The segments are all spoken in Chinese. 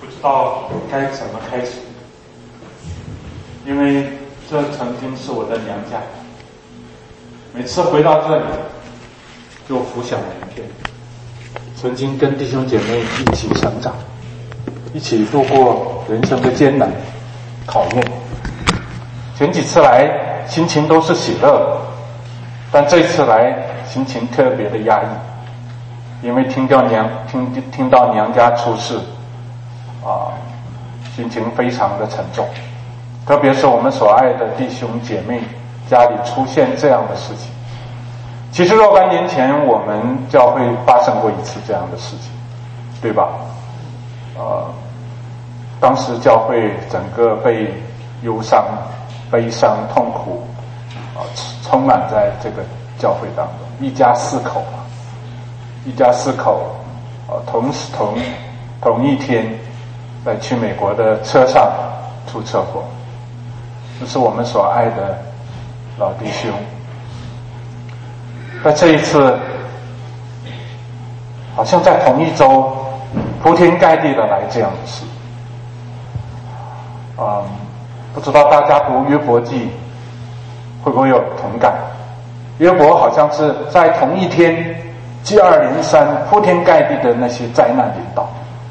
不知道该怎么开始，因为这曾经是我的娘家。每次回到这里，就浮想联翩，曾经跟弟兄姐妹一起成长，一起度过人生的艰难考验。前几次来心情都是喜乐，但这次来心情特别的压抑，因为听到娘家出事心情非常的沉重，特别是我们所爱的弟兄姐妹家里出现这样的事情。其实若干年前我们教会发生过一次这样的事情，对吧？当时教会整个被忧伤、悲伤、痛苦充满在这个教会当中。一家四口同一天在去美国的车上出车祸，这是我们所爱的老弟兄。在这一次好像在同一周铺天盖地的来这样的事。不知道大家读约伯记会不会有同感？约伯好像是在同一天接二连三铺天盖地的那些灾难临到。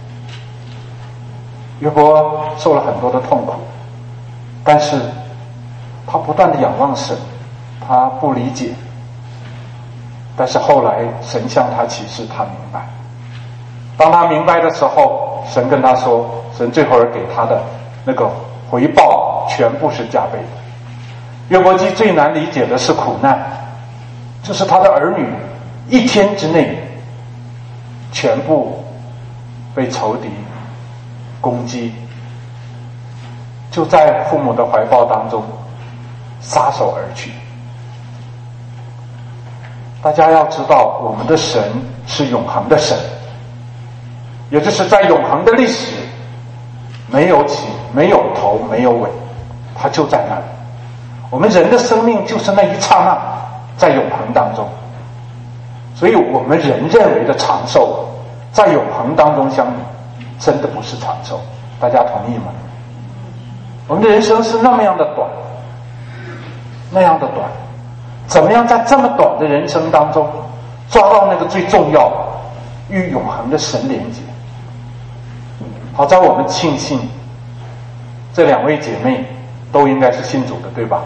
约伯受了很多的痛苦，但是他不断的仰望神，他不理解，但是后来神向他启示，他明白。当他明白的时候，神跟他说，神这会儿给他的那个回报全部是加倍的。约伯记最难理解的是苦难，就是他的儿女一天之内全部被仇敌攻击，就在父母的怀抱当中撒手而去。大家要知道，我们的神是永恒的神，也就是在永恒的历史没有起没有头没有尾，它就在那里。我们人的生命就是那一刹那在永恒当中，所以我们人认为的长寿在永恒当中相比真的不是长寿，大家同意吗？我们的人生是那么样的短，那样的短，怎么样在这么短的人生当中抓到那个最重要与永恒的神连结？好在我们庆幸这两位姐妹都应该是信主的，对吧？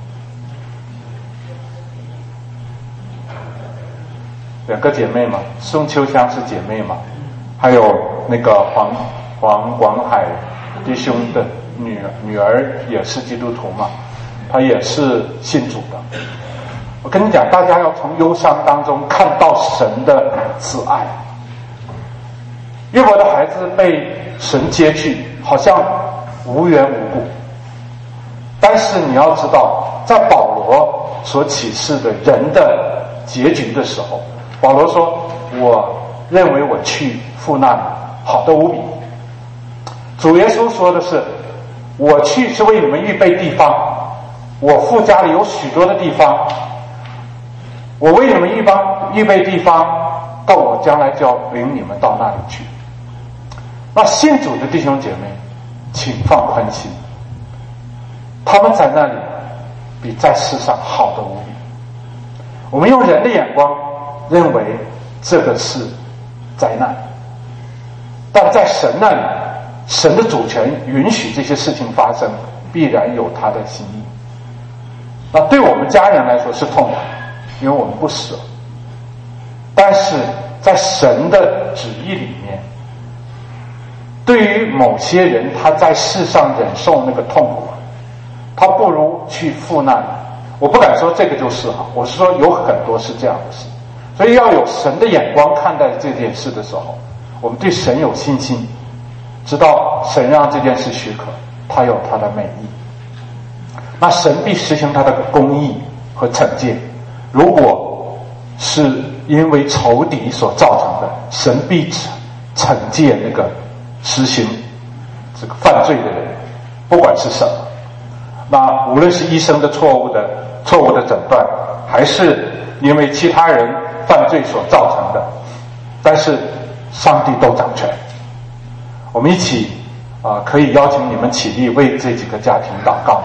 两个姐妹嘛，宋秋香是姐妹嘛，还有那个黄广海弟兄的女儿也是基督徒嘛，她也是信主的。我跟你讲，大家要从忧伤当中看到神的慈爱。约伯的孩子被神接去，好像无缘无故，但是你要知道，在保罗所启示的人的结局的时候，保罗说，我认为我去父那里好得无比。主耶稣说的是，我去是为你们预备地方，我父家里有许多的地方，我为你们预备地方，到我将来就要领你们到那里去。那信主的弟兄姐妹请放宽心，他们在那里比在世上好得无比。我们用人的眼光认为这个是灾难，但在神那里，神的主权允许这些事情发生，必然有他的心意。那对我们家人来说是痛苦，因为我们不舍，但是在神的旨意里面，对于某些人他在世上忍受那个痛苦，他不如去父那里。我不敢说这个就是好，我是说有很多是这样的事。所以要有神的眼光看待这件事的时候，我们对神有信心，知道神让这件事许可，他有他的美意，那神必实行他的公义和惩戒。如果是因为仇敌所造成的，神必惩戒那个实行这个犯罪的人，不管是什么。那无论是医生的错误的诊断，还是因为其他人犯罪所造成的，但是上帝都掌权。我们一起可以邀请你们起立为这几个家庭祷告。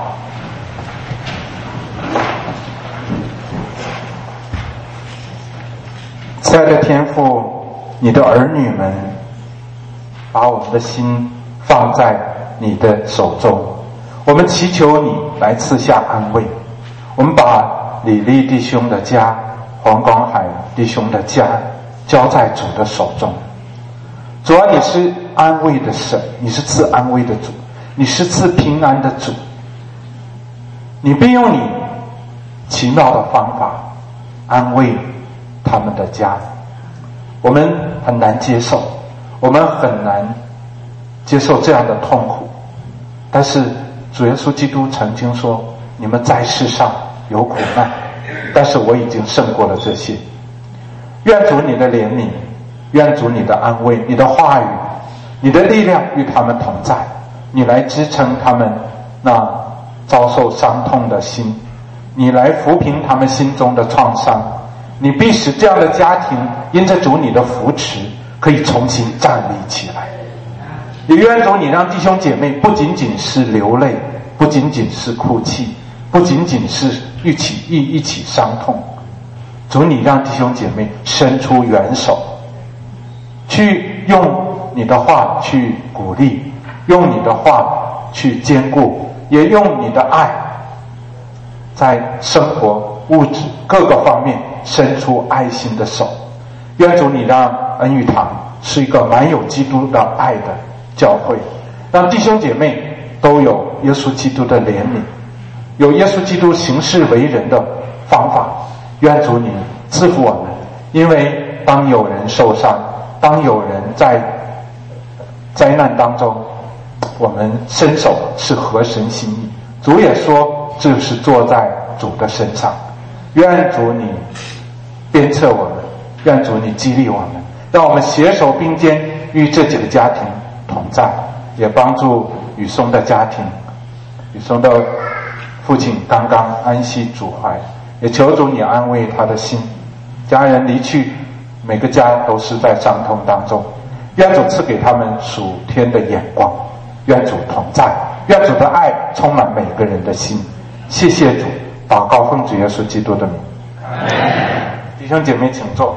亲爱的天父，你的儿女们把我们的心放在你的手中，我们祈求你来赐下安慰。我们把李丽弟兄的家、黄广海弟兄的家交在主的手中。主啊，你是安慰的神，你是赐安慰的主，你是赐平安的主，你必用你奇妙的方法安慰他们的家。我们很难接受，我们很难接受这样的痛苦，但是主耶稣基督曾经说，你们在世上有苦难，但是我已经胜过了这些。愿主你的怜悯，愿主你的安慰，你的话语，你的力量与他们同在，你来支撑他们那遭受伤痛的心，你来抚平他们心中的创伤，你必使这样的家庭因着主你的扶持可以重新站立起来。也愿主你让弟兄姐妹不仅仅是流泪，不仅仅是哭泣，不仅仅是一起伤痛，主你让弟兄姐妹伸出援手，去用你的话去鼓励，用你的话去坚固，也用你的爱在生活物质各个方面伸出爱心的手。愿主你让恩育堂是一个满有基督的爱的教会，让弟兄姐妹都有耶稣基督的怜悯，有耶稣基督行事为人的方法。愿主你赐福我们，因为当有人受伤，当有人在灾难当中，我们伸手是合神心意。主也说这是坐在主的身上。愿主你鞭策我们，愿主你激励我们，让我们携手并肩与这几个家庭同在，也帮助雨松的家庭。雨松的父亲刚刚安息主怀，也求主你安慰他的心。家人离去，每个家都是在伤痛当中，愿主赐给他们属天的眼光，愿主同在，愿主的爱充满每个人的心。谢谢主，祷告奉主耶稣基督的名。弟兄姐妹请坐。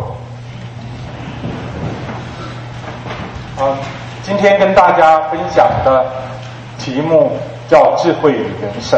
今天跟大家分享的题目叫智慧与人生。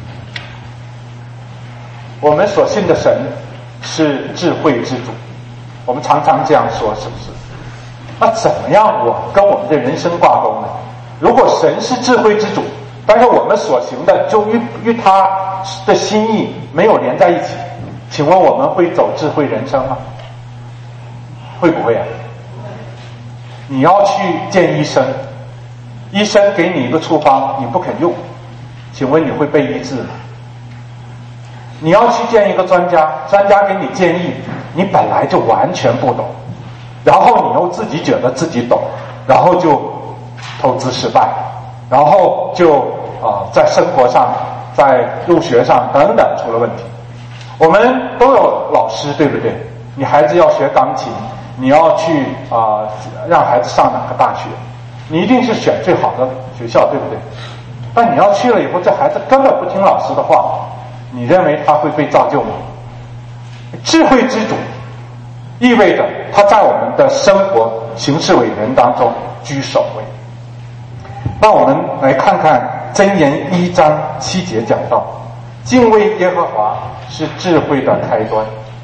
我们所信的神是智慧之主，我们常常这样说，是不是？那怎么样我跟我们的人生挂钩呢？如果神是智慧之主，但是我们所行的就与他的心意没有连在一起，请问我们会走智慧人生吗？会不会啊？你要去见医生，医生给你一个处方你不肯用，请问你会被医治吗？你要去见一个专家，专家给你建议，你本来就完全不懂，然后你又自己觉得自己懂，然后就投资失败，然后就在生活上，在入学上等等出了问题。我们都有老师，对不对？你孩子要学钢琴，你要去让孩子上哪个大学，你一定是选最好的学校，对不对？但你要去了以后，这孩子根本不听老师的话，你认为他会被造就吗？智慧之主意味着他在我们的生活行事为人当中居首位。那我们来看看箴言1章7节讲到，敬畏耶和华是智慧的开端。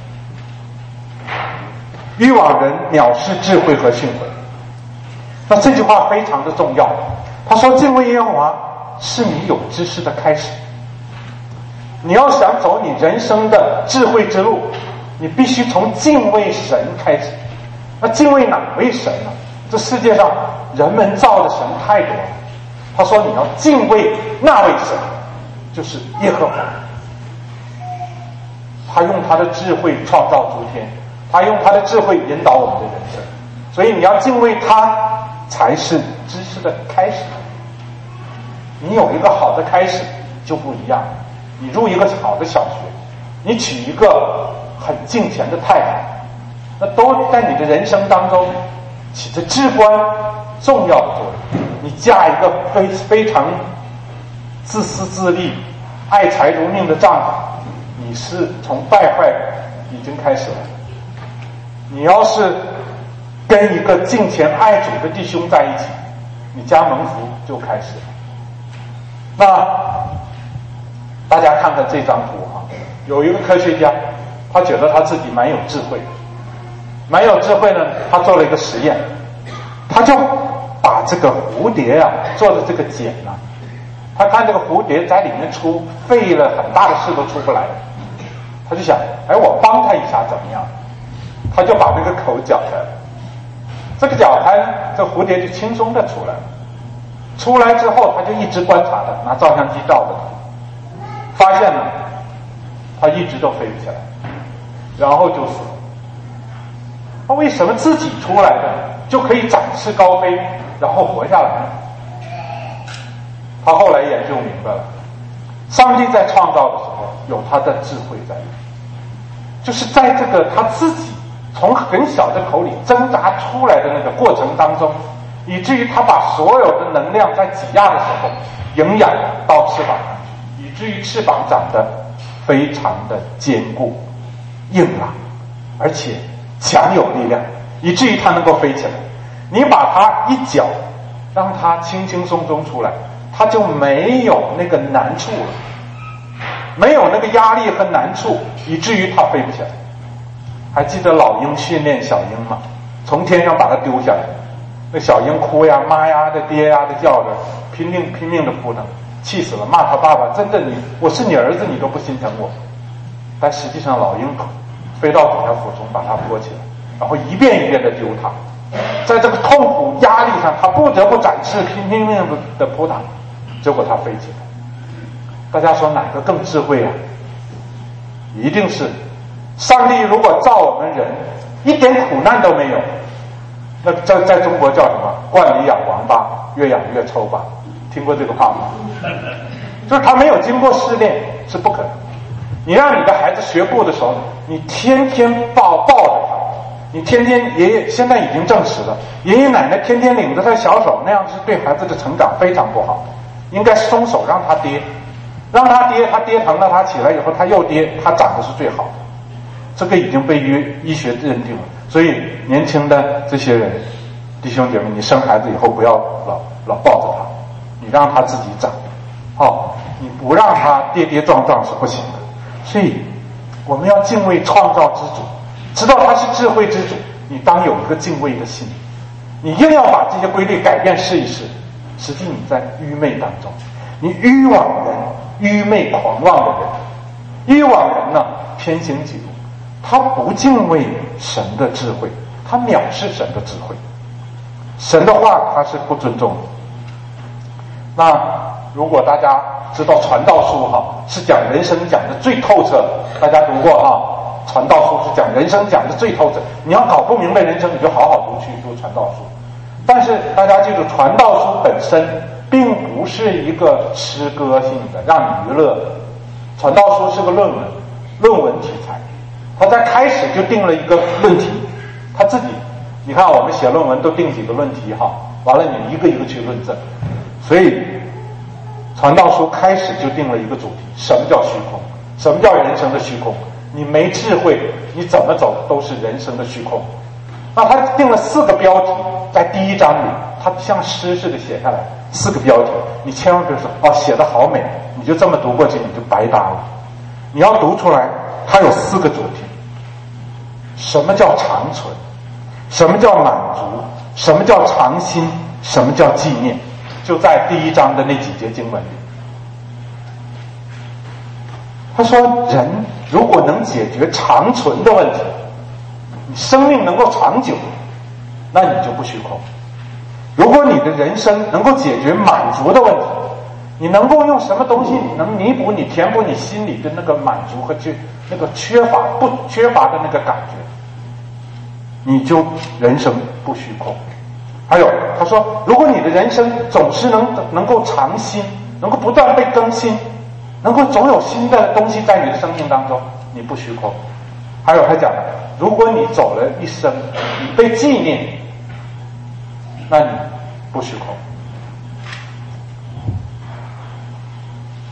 愚妄人藐视智慧和训诲。那这句话非常的重要。他说敬畏耶和华是你有知识的开始。你要想走你人生的智慧之路，你必须从敬畏神开始。那敬畏哪位神呢？这世界上人们造的神太多了。他说你要敬畏那位神，就是耶和华。他用他的智慧创造诸天，他用他的智慧引导我们的人生，所以你要敬畏他才是知识的开始。你有一个好的开始就不一样。你入一个好的小学，你娶一个很敬虔的太太，那都在你的人生当中起着至关重要的作用。你嫁一个非常自私自利、爱财如命的丈夫，你是从败坏已经开始了。你要是跟一个敬虔爱主的弟兄在一起，你家蒙福就开始了。那大家看看这张图哈，有一个科学家，他觉得他自己蛮有智慧呢，他做了一个实验，他就把这个蝴蝶啊做的这个茧啊，他看这个蝴蝶在里面费了很大的事都出不来，他就想，我帮他一下怎么样？他就把这个口搅开了，这个搅开呢，这蝴蝶就轻松的出来了。出来之后，他就一直观察着，拿照相机照着它，发现呢，他一直都飞不起来，然后就死了。他为什么自己出来的就可以展翅高飞，然后活下来呢？他后来研究明白了，上帝在创造的时候有他的智慧在里面，就是在这个他自己从很小的口里挣扎出来的那个过程当中，以至于他把所有的能量在挤压的时候营养到翅膀上去，以至于翅膀长得非常的坚固硬朗，而且强有力量，以至于它能够飞起来。你把它一搅，让它轻轻松松出来，它就没有那个难处了，没有那个压力和难处，以至于它飞不起来。还记得老鹰训练小鹰吗？从天上把它丢下来，那小鹰哭呀、妈呀的、爹呀的叫着，拼命的扑腾，气死了，骂他爸爸，真的我是你儿子，你都不心疼我。但实际上老鹰飞到底下俯冲把它拨起来，然后一遍一遍的丢它，在这个痛苦压力上，他不得不展翅拼命的扑腾，结果它飞起来。大家说哪个更智慧啊？一定是上帝如果造我们人一点苦难都没有，那在中国叫什么？惯里养王八，越养越抽吧。听过这个话吗？就是他没有经过试炼是不可能。你让你的孩子学步的时候，你天天抱着他，你天天现在已经证实了，爷爷奶奶天天领着他小手，那样是对孩子的成长非常不好。应该松手让他跌，他跌疼了，他起来以后他又跌，他长得是最好的。这个已经被医学认定了。所以年轻的这些人，弟兄姐妹，你生孩子以后不要老抱着他，你让他自己长，你不让他跌跌撞撞是不行的。所以我们要敬畏创造之主，知道他是智慧之主，你当有一个敬畏的心。你硬要把这些规律改变试一试，实际你在愚昧当中，你愚妄人，愚昧狂妄的人。愚妄人呢，偏行己路，他不敬畏神的智慧，他藐视神的智慧，神的话他是不尊重的。那如果大家知道传道书是讲人生讲的最透彻，大家读过传道书是讲人生讲的最透彻。你要搞不明白人生，你就好好去读传道书。但是大家记住，传道书本身并不是一个诗歌性的让你娱乐的，传道书是个论文题材。他在开始就定了一个论题，他自己，你看我们写论文都定几个论题完了你一个一个去论证。所以传道书开始就定了一个主题，什么叫虚空，什么叫人生的虚空。你没智慧，你怎么走都是人生的虚空。那他定了4个标题，在第1章里他像诗似的写下来4个标题，你千万别说写得好美，你就这么读过去你就白搭了。你要读出来，它有4个主题。什么叫长存，什么叫满足，什么叫常心，什么叫纪念，就在第1章的那几节经文里。他说人如果能解决长存的问题，你生命能够长久，那你就不虚空。如果你的人生能够解决满足的问题，你能够用什么东西能弥补你填补你心里的那个满足和那个不缺乏的那个感觉，你就人生不虚空。还有他说，如果你的人生总是能够常新，能够不断被更新，能够总有新的东西在你的生命当中，你不虚空。还有他讲了，如果你走了一生，你被纪念，那你不虚空。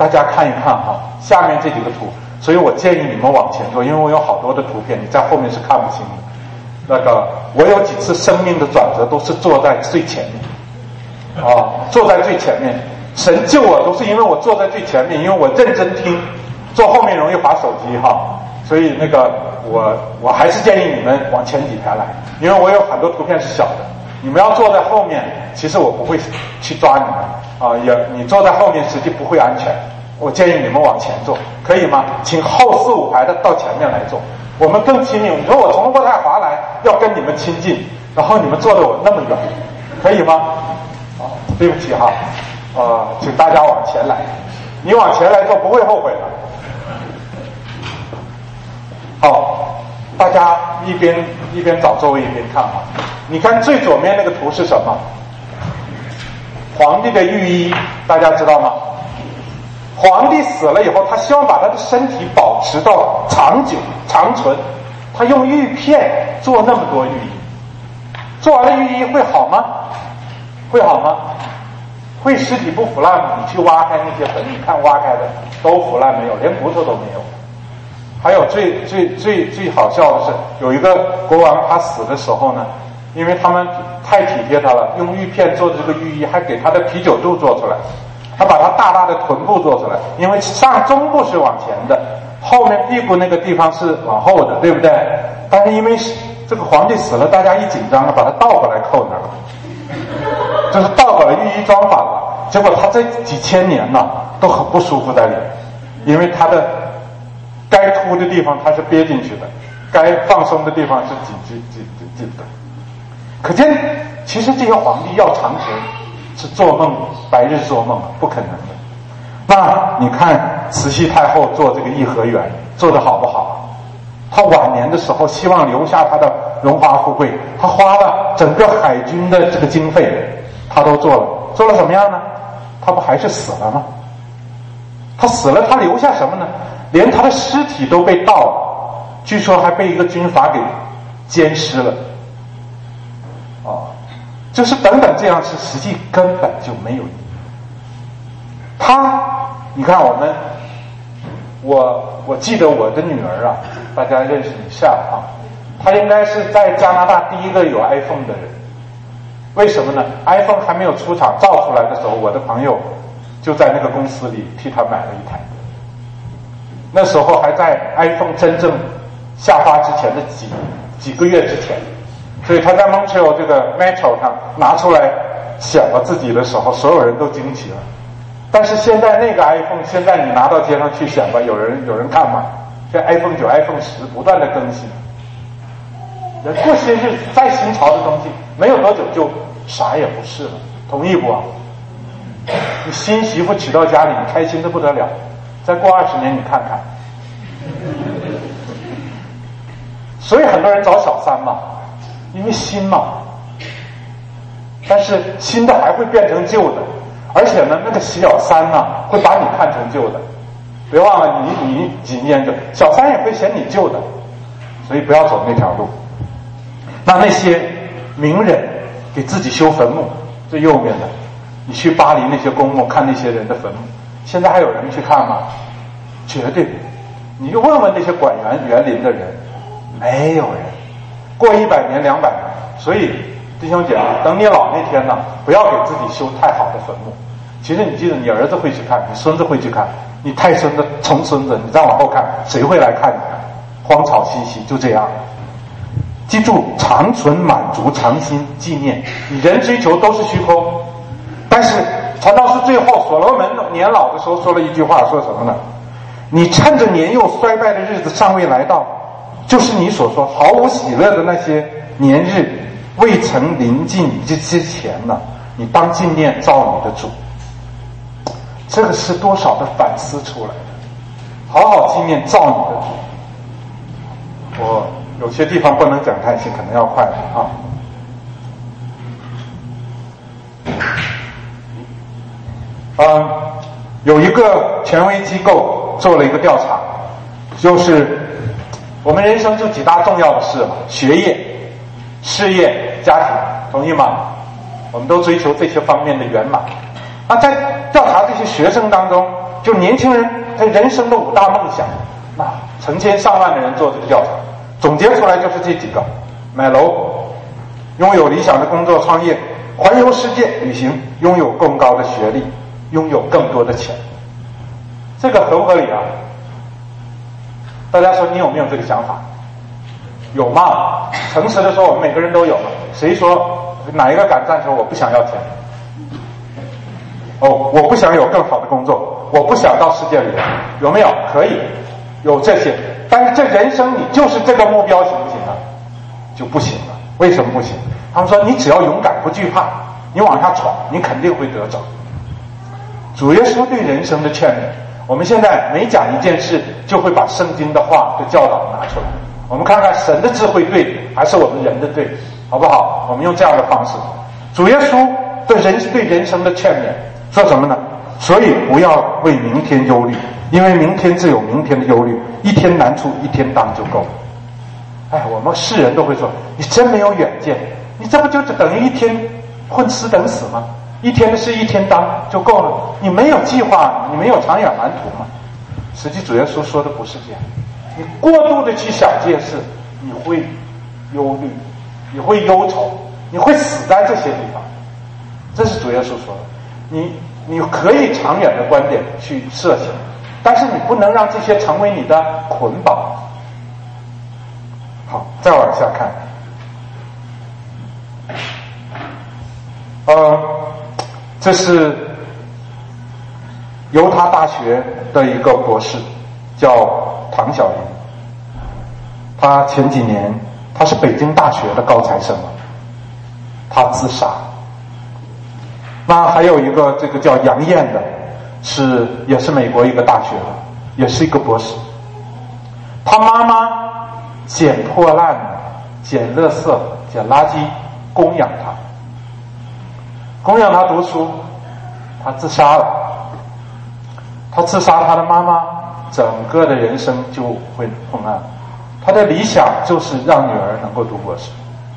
大家看一看哈，下面这几个图，所以我建议你们往前坐，因为我有好多的图片，你在后面是看不清的。那个，我有几次生命的转折都是坐在最前面，坐在最前面。神救我都是因为我坐在最前面，因为我认真听，坐后面容易滑手机哈，所以那个我还是建议你们往前几排来，因为我有很多图片是小的，你们要坐在后面，其实我不会去抓你们你坐在后面实际不会安全，我建议你们往前坐，可以吗？请后4、5排的到前面来坐，我们更亲近。你说我从渥太华来要跟你们亲近，然后你们坐得我那么远，可以吗？对不起哈。请大家往前来，你往前来做不会后悔的。好，大家一边找座位一边看啊。你看最左面那个图是什么？皇帝的御医，大家知道吗？皇帝死了以后，他希望把他的身体保持到长久长存，他用玉片做那么多御医，做完了御医会好吗？会好吗？会尸体不腐烂吗？你去挖开那些坟，你看挖开的都腐烂没有，连骨头都没有。还有最好笑的是，有一个国王他死的时候呢，因为他们太体贴他了，用玉片做的这个御医，还给他的啤酒肚做出来，他把他大大的臀部做出来，因为上中部是往前的，后面屁股那个地方是往后的，对不对？但是因为这个皇帝死了，大家一紧张，把他倒过来扣那儿了。就是倒过来御医装反了，结果他这几千年呢都很不舒服在里面，因为他的该凸的地方他是憋进去的，该放松的地方是紧的。可见其实这些皇帝要长存是做梦，白日做梦，不可能的。那你看慈禧太后做这个颐和园做得好不好？她晚年的时候希望留下她的荣华富贵，她花了整个海军的这个经费，她都做了，做了什么样呢？她不还是死了吗？她死了，她留下什么呢？连她的尸体都被盗了，据说还被一个军阀给奸尸了。就是等等这样事，实际根本就没有意义。你看我记得我的女儿啊，大家认识一下啊，她应该是在加拿大第一个有 iPhone 的人。为什么呢？ iPhone 还没有出厂造出来的时候，我的朋友就在那个公司里替她买了一台，那时候还在 iPhone 真正下发之前的几个月之前，所以他在 Montreal 这个 Metro 上拿出来显了自己的时候，所有人都惊奇了。但是现在那个 iPhone， 现在你拿到街上去显吧，有人看吗？这 iPhone 9、iPhone 10不断的更新，过些日子再新潮的东西，没有多久就啥也不是了，同意不？你新媳妇娶到家里，你开心的不得了，再过20年你看看。所以很多人找小三嘛，因为新嘛，但是新的还会变成旧的，而且呢，那个小三呢会把你看成旧的，别忘了你几年就小三也会嫌你旧的，所以不要走那条路。那些名人给自己修坟墓，最右面的，你去巴黎那些公墓看那些人的坟墓，现在还有人去看吗？绝对，你就问问那些管园林的人，没有人。过100年、200年，所以弟兄姐妹，等你老那天呢，不要给自己修太好的坟墓。其实你记得，你儿子会去看，你孙子会去看，你太孙子、重孙子，你再往后看，谁会来看你？荒草萋萋，就这样。记住，长存满足，长心纪念。你人追求都是虚空，但是传道士最后所罗门年老的时候说了一句话，说什么呢？你趁着年幼衰败的日子尚未来到，就是你所说毫无喜乐的那些年日未曾临近你之前呢，你当纪念造你的主。这个是多少的反思出来的，好好纪念造你的主。我有些地方不能讲太细，可能要快了啊。有一个权威机构做了一个调查，就是我们人生就几大重要的事嘛，学业、事业、家庭，同意吗？我们都追求这些方面的圆满。那在调查这些学生当中， 就年轻人他人生的5大梦想，那成千上万的人做这个调查，总结出来就是这几个：买楼，拥有理想的工作创业，环游世界旅行，拥有更高的学历，拥有更多的钱。这个合不合理啊？大家说你有没有这个想法？有吗？诚实的说，我们每个人都有。谁说哪一个敢站说我不想要钱？哦，我不想有更好的工作，我不想到世界里来，有没有？可以有这些，但是这人生你就是这个目标行不行啊？就不行了。为什么不行？他们说你只要勇敢不惧怕，你往下闯，你肯定会得着。主耶稣对人生的劝勉，我们现在每讲一件事就会把圣经的话的教导拿出来，我们看看神的智慧对还是我们人的对，好不好？我们用这样的方式。主耶稣对人生的劝勉说什么呢？所以不要为明天忧虑，因为明天自有明天的忧虑，一天难处一天当就够了。哎，我们世人都会说，你真没有远见，你这不就等于一天混吃等死吗？一天的事一天当就够了，你没有计划，你没有长远蓝图吗？实际主耶稣说的不是这样，你过度的去想这件事，你会忧虑，你会忧愁，你会死在这些地方。这是主耶稣说的。你可以长远的观点去设想，但是你不能让这些成为你的捆绑。好，再往下看。这是犹他大学的一个博士，叫唐小云。他前几年他是北京大学的高材生，他自杀。那还有一个这个叫杨燕的，也是美国一个大学的，也是一个博士。他妈妈捡破烂、捡垃圾、捡垃圾，供养他读书，他自杀了。他自杀，他的妈妈整个的人生就会昏暗。他的理想就是让女儿能够读博士。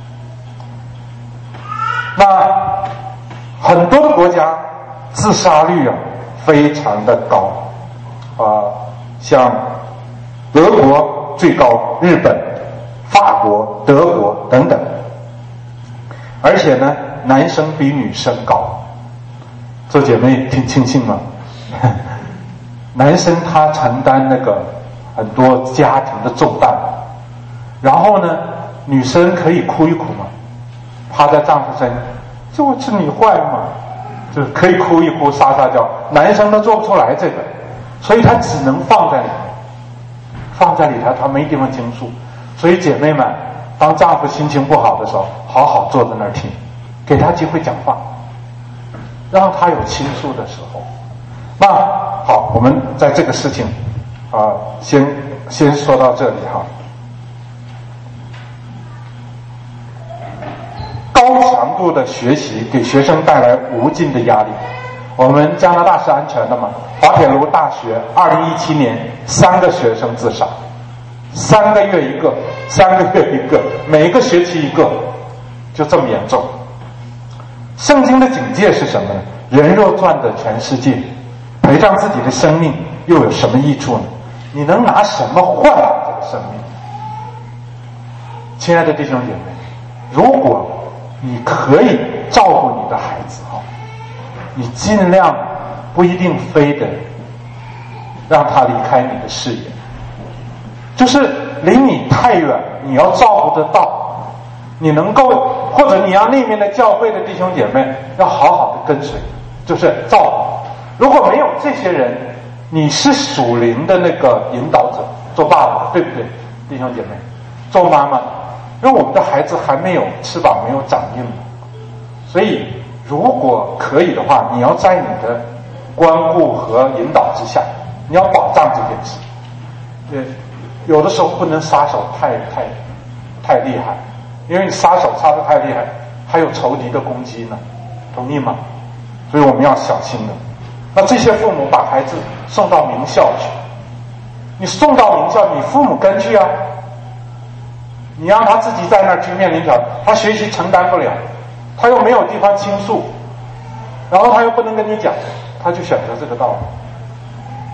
那很多的国家自杀率非常的高，像德国最高，日本、法国、德国等等。而且呢，男生比女生高。做姐妹挺庆幸吗？男生他承担那个很多家庭的重担，然后呢，女生可以哭一哭嘛，趴在丈夫身上，就是你坏嘛，就是可以哭一哭撒撒娇。男生都做不出来这个，所以他只能放在里头，他没地方倾诉。所以姐妹们，当丈夫心情不好的时候，好好坐在那儿听，给他机会讲话，让他有倾诉的时候。那好，我们在这个事情先说到这里哈。高强度的学习给学生带来无尽的压力。我们加拿大是安全的嘛？滑铁卢大学2017年3个学生自杀，3个月一个，每一个学期一个，就这么严重。圣经的警戒是什么呢？人若赚得全世界，赔上自己的生命，又有什么益处呢？你能拿什么换来这个生命？亲爱的弟兄姐妹，如果你可以照顾你的孩子你尽量不一定非得让他离开你的视野，就是离你太远，你要照顾得到，你能够，或者你要那边的教会的弟兄姐妹要好好的跟随，就是照顾。如果没有这些人，你是属灵的那个引导者，做爸爸，对不对，弟兄姐妹？做妈妈，因为我们的孩子还没有翅膀，没有长硬，所以如果可以的话，你要在你的关顾和引导之下，你要保障这件事。有的时候不能撒手太厉害，因为你撒手撒得太厉害，还有仇敌的攻击呢，同意吗？所以我们要小心的。那这些父母把孩子送到名校去，你送到名校，你父母跟去啊，你让他自己在那儿去面临挑战，他学习承担不了，他又没有地方倾诉，然后他又不能跟你讲，他就选择这个道路。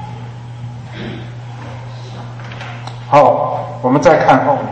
好，我们再看后面。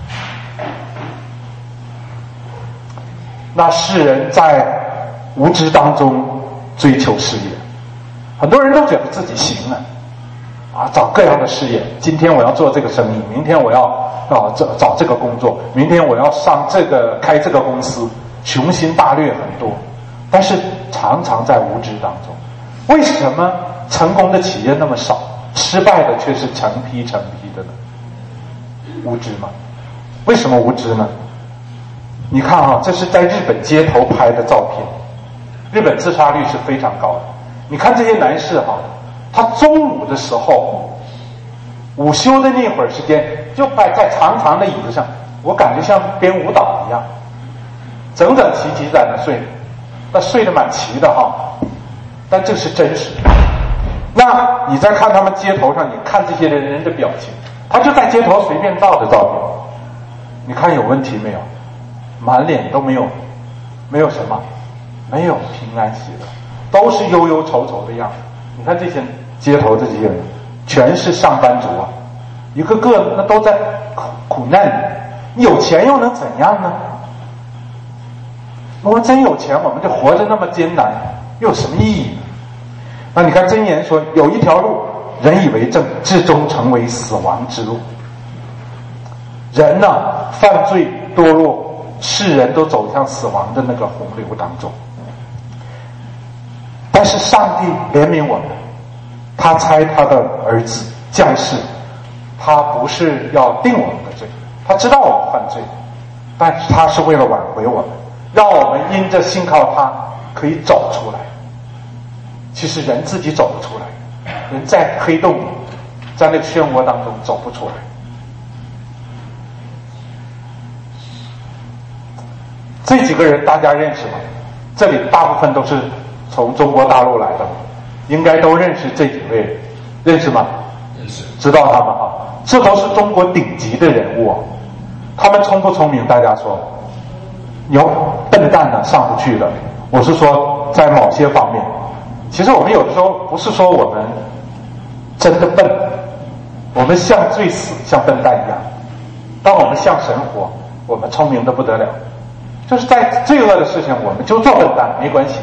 那世人在无知当中追求事业，很多人都觉得自己行了啊，找各样的事业。今天我要做这个生意，明天我要找这个工作，明天我要开这个公司，雄心大略很多，但是常常在无知当中。为什么成功的企业那么少，失败的却是成批的呢？无知吗？为什么无知呢？你看啊，这是在日本街头拍的照片。日本自杀率是非常高的。你看这些男士哈，他中午的时候，午休的那会儿时间，就摆在长长的椅子上，我感觉像编舞蹈一样，整整齐齐在那睡，那睡得蛮齐的哈。但这是真实的。那你再看他们街头上，你看这些人的表情，他就在街头随便照的照片，你看有问题没有？满脸都没有什么，没有平安喜乐，都是忧忧愁愁的样子。你看这些街头的这些人，全是上班族啊，一个个那都在苦难里。有钱又能怎样呢？我们真有钱，我们就活着那么艰难，又有什么意义呢？那你看箴言说，有一条路，人以为正，至终成为死亡之路。人呢，犯罪堕落，世人都走向死亡的那个洪流当中。但是上帝怜悯我们，他差他的儿子降世，他不是要定我们的罪，他知道我们犯罪，但是他是为了挽回我们，让我们因着信靠他可以走出来。其实人自己走不出来，人在黑洞里，在那个漩涡当中走不出来。这几个人大家认识吗？这里大部分都是从中国大陆来的，应该都认识这几位，认识吗？认识，知道他们哈。这都是中国顶级的人物，他们聪不聪明？大家说，有笨蛋的上不去的。我是说，在某些方面，其实我们有的时候不是说我们真的笨，我们像罪死，像笨蛋一样。当我们像神活，我们聪明的不得了。就是在罪恶的事情，我们就做笨蛋，没关系。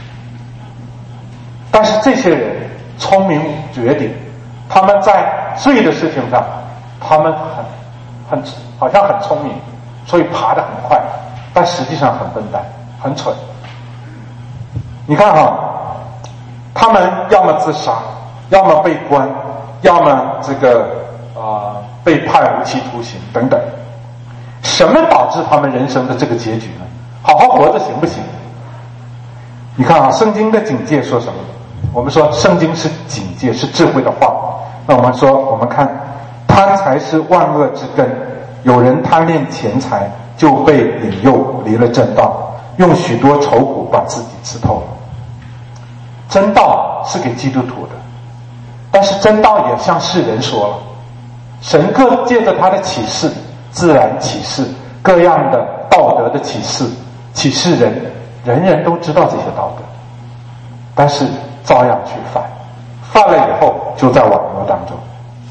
但是这些人聪明绝顶，他们在罪的事情上，他们好像很聪明，所以爬得很快，但实际上很笨蛋，很蠢。你看哈，他们要么自杀，要么被关，要么被判无期徒刑等等。什么导致他们人生的这个结局呢？好好活着行不行？你看啊，圣经的警戒说什么？我们说圣经是警戒，是智慧的话。那我们看，贪财是万恶之根，有人贪恋钱财，就被引诱离了正道，用许多愁苦把自己吃透了。真道是给基督徒的，但是真道也向世人说了，神各借着他的启示，自然启示，各样的道德的启示，启示人，人人都知道这些道德，但是照样去犯，犯了以后就在网络当中。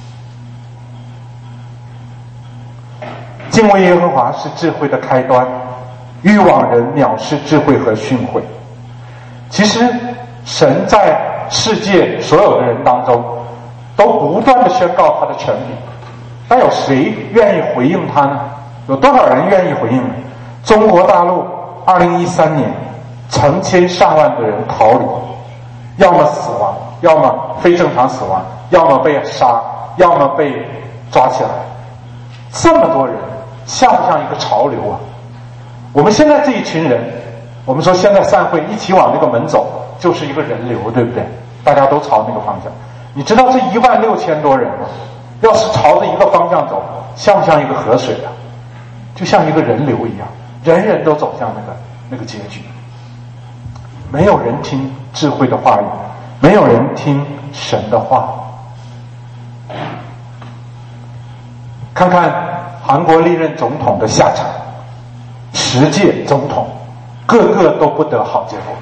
敬畏耶和华是智慧的开端，欲往人藐视智慧和训诲。其实神在世界所有的人当中都不断的宣告他的权柄，但有谁愿意回应他呢？有多少人愿意回应呢？中国大陆2013年成千上万的人逃离，要么死亡，要么非正常死亡，要么被杀，要么被抓起来。这么多人像不像一个潮流啊？我们现在这一群人，我们说现在散会一起往那个门走，就是一个人流，对不对？大家都朝那个方向。你知道这16000多人吗？要是朝着一个方向走，像不像一个河水啊？就像一个人流一样，人人都走向那个结局。没有人听智慧的话语，没有人听神的话。看看韩国历任总统的下场，10届总统个个都不得好结果。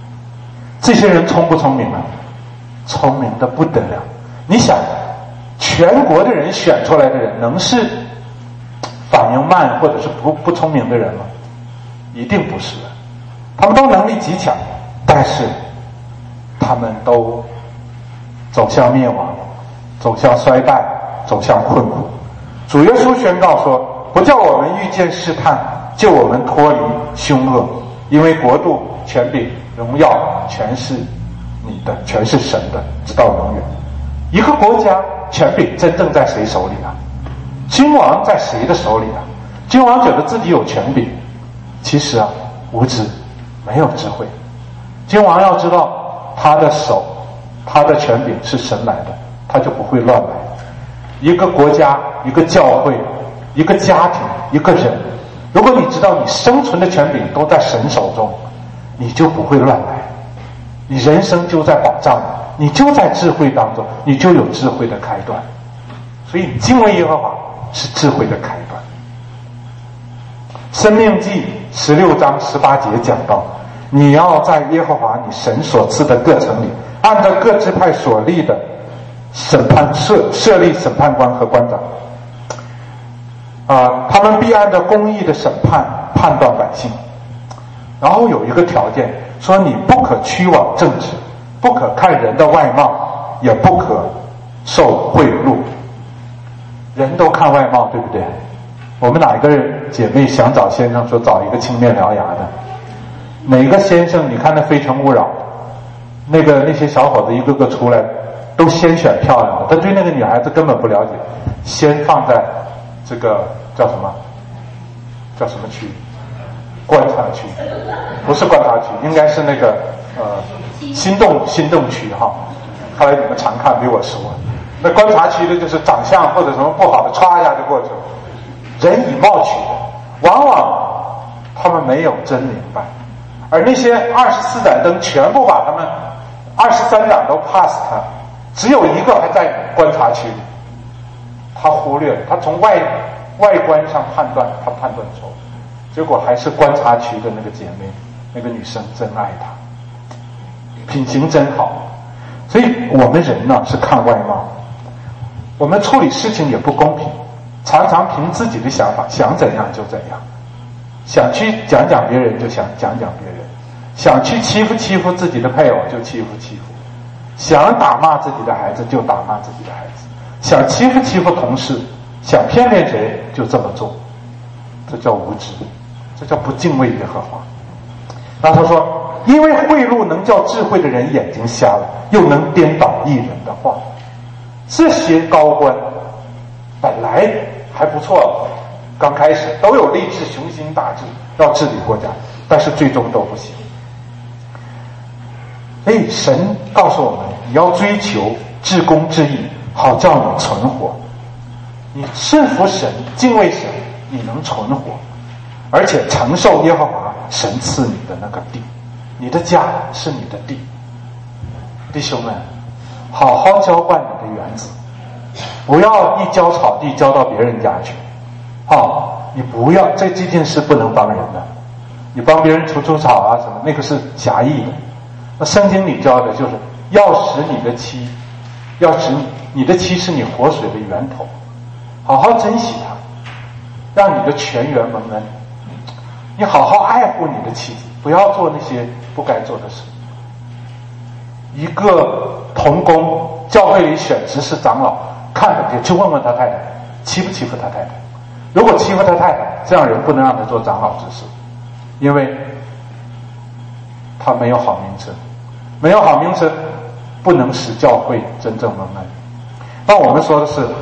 这些人聪不聪明啊？聪明的不得了。你想， 全国的人选出来的人能是反应慢或者是不聪明的人吗？一定不是的。他们都能力极强，但是他们都走向灭亡，走向衰败，走向困苦。主耶稣宣告说，不叫我们遇见试探，救我们脱离凶恶，因为国度、权柄、荣耀全是你的，全是神的，直到永远。一个国家权柄真正在谁手里啊？君王在谁的手里啊？君王觉得自己有权柄，其实啊，无知，没有智慧。君王要知道他的手，他的权柄是神来的，他就不会乱来。一个国家，一个教会，一个家庭，一个人，如果你知道你生存的权柄都在神手中，你就不会乱来，你人生就在保障里，你就在智慧当中，你就有智慧的开端。所以敬畏耶和华是智慧的开端。申命记16章18节讲到，你要在耶和华你神所赐的各城里，按照各支派所立的审判设立审判官和官长，他们必按照公义的审判判断百姓。然后有一个条件，说你不可屈枉正直，不可看人的外貌，也不可受贿赂。人都看外貌，对不对？我们哪一个姐妹想找先生说找一个青面獠牙的？哪个先生你看那非诚勿扰，那些小伙子一个个出来都先选漂亮的，他对那个女孩子根本不了解，先放在这个叫什么区？观察区，不是观察区，应该是那个心动区哈。看来你们常看比我熟。那观察区的就是长相或者什么不好的，歘一下就过去了。人以貌取人，往往他们没有真明白，而那些24盏灯全部把他们23盏都 pass 他，只有一个还在观察区里，他忽略了，他从外观上判断，他判断错，结果还是观察区的那个姐妹，那个女生真爱他，品行真好。所以我们人呢是看外貌，我们处理事情也不公平，常常凭自己的想法，想怎样就怎样，想去讲别人就想讲别人，想去欺负自己的配偶就欺负，想打骂自己的孩子就打骂自己的孩子，想欺负同事，想骗谁就这么做，这叫无知，这叫不敬畏耶和华。然后他说，因为贿赂能叫智慧的人眼睛瞎了，又能颠倒义人的话。这些高官本来还不错，刚开始都有立志、雄心大志要治理国家，但是最终都不行。所以神告诉我们，你要追求至公至义，好叫你存活。你顺服神，敬畏神，你能存活，而且承受耶和华神赐你的那个地。你的家是你的地，弟兄们，好好浇灌你的园子，不要一浇草地浇到别人家去。你不要，这件事不能帮人的，你帮别人除草啊什么，那个是狭义的。那圣经里教的就是要使你的妻是你活水的源头，好好珍惜它，让你的全员蒙恩。你好好爱护你的妻子，不要做那些不该做的事。一个同工，教会里选执事长老，看着去问问他太太欺不欺负他太太。如果欺负他太太，这样人不能让他做长老执事，因为他没有好名声，没有好名声不能使教会真正蒙恩。那我们说的是，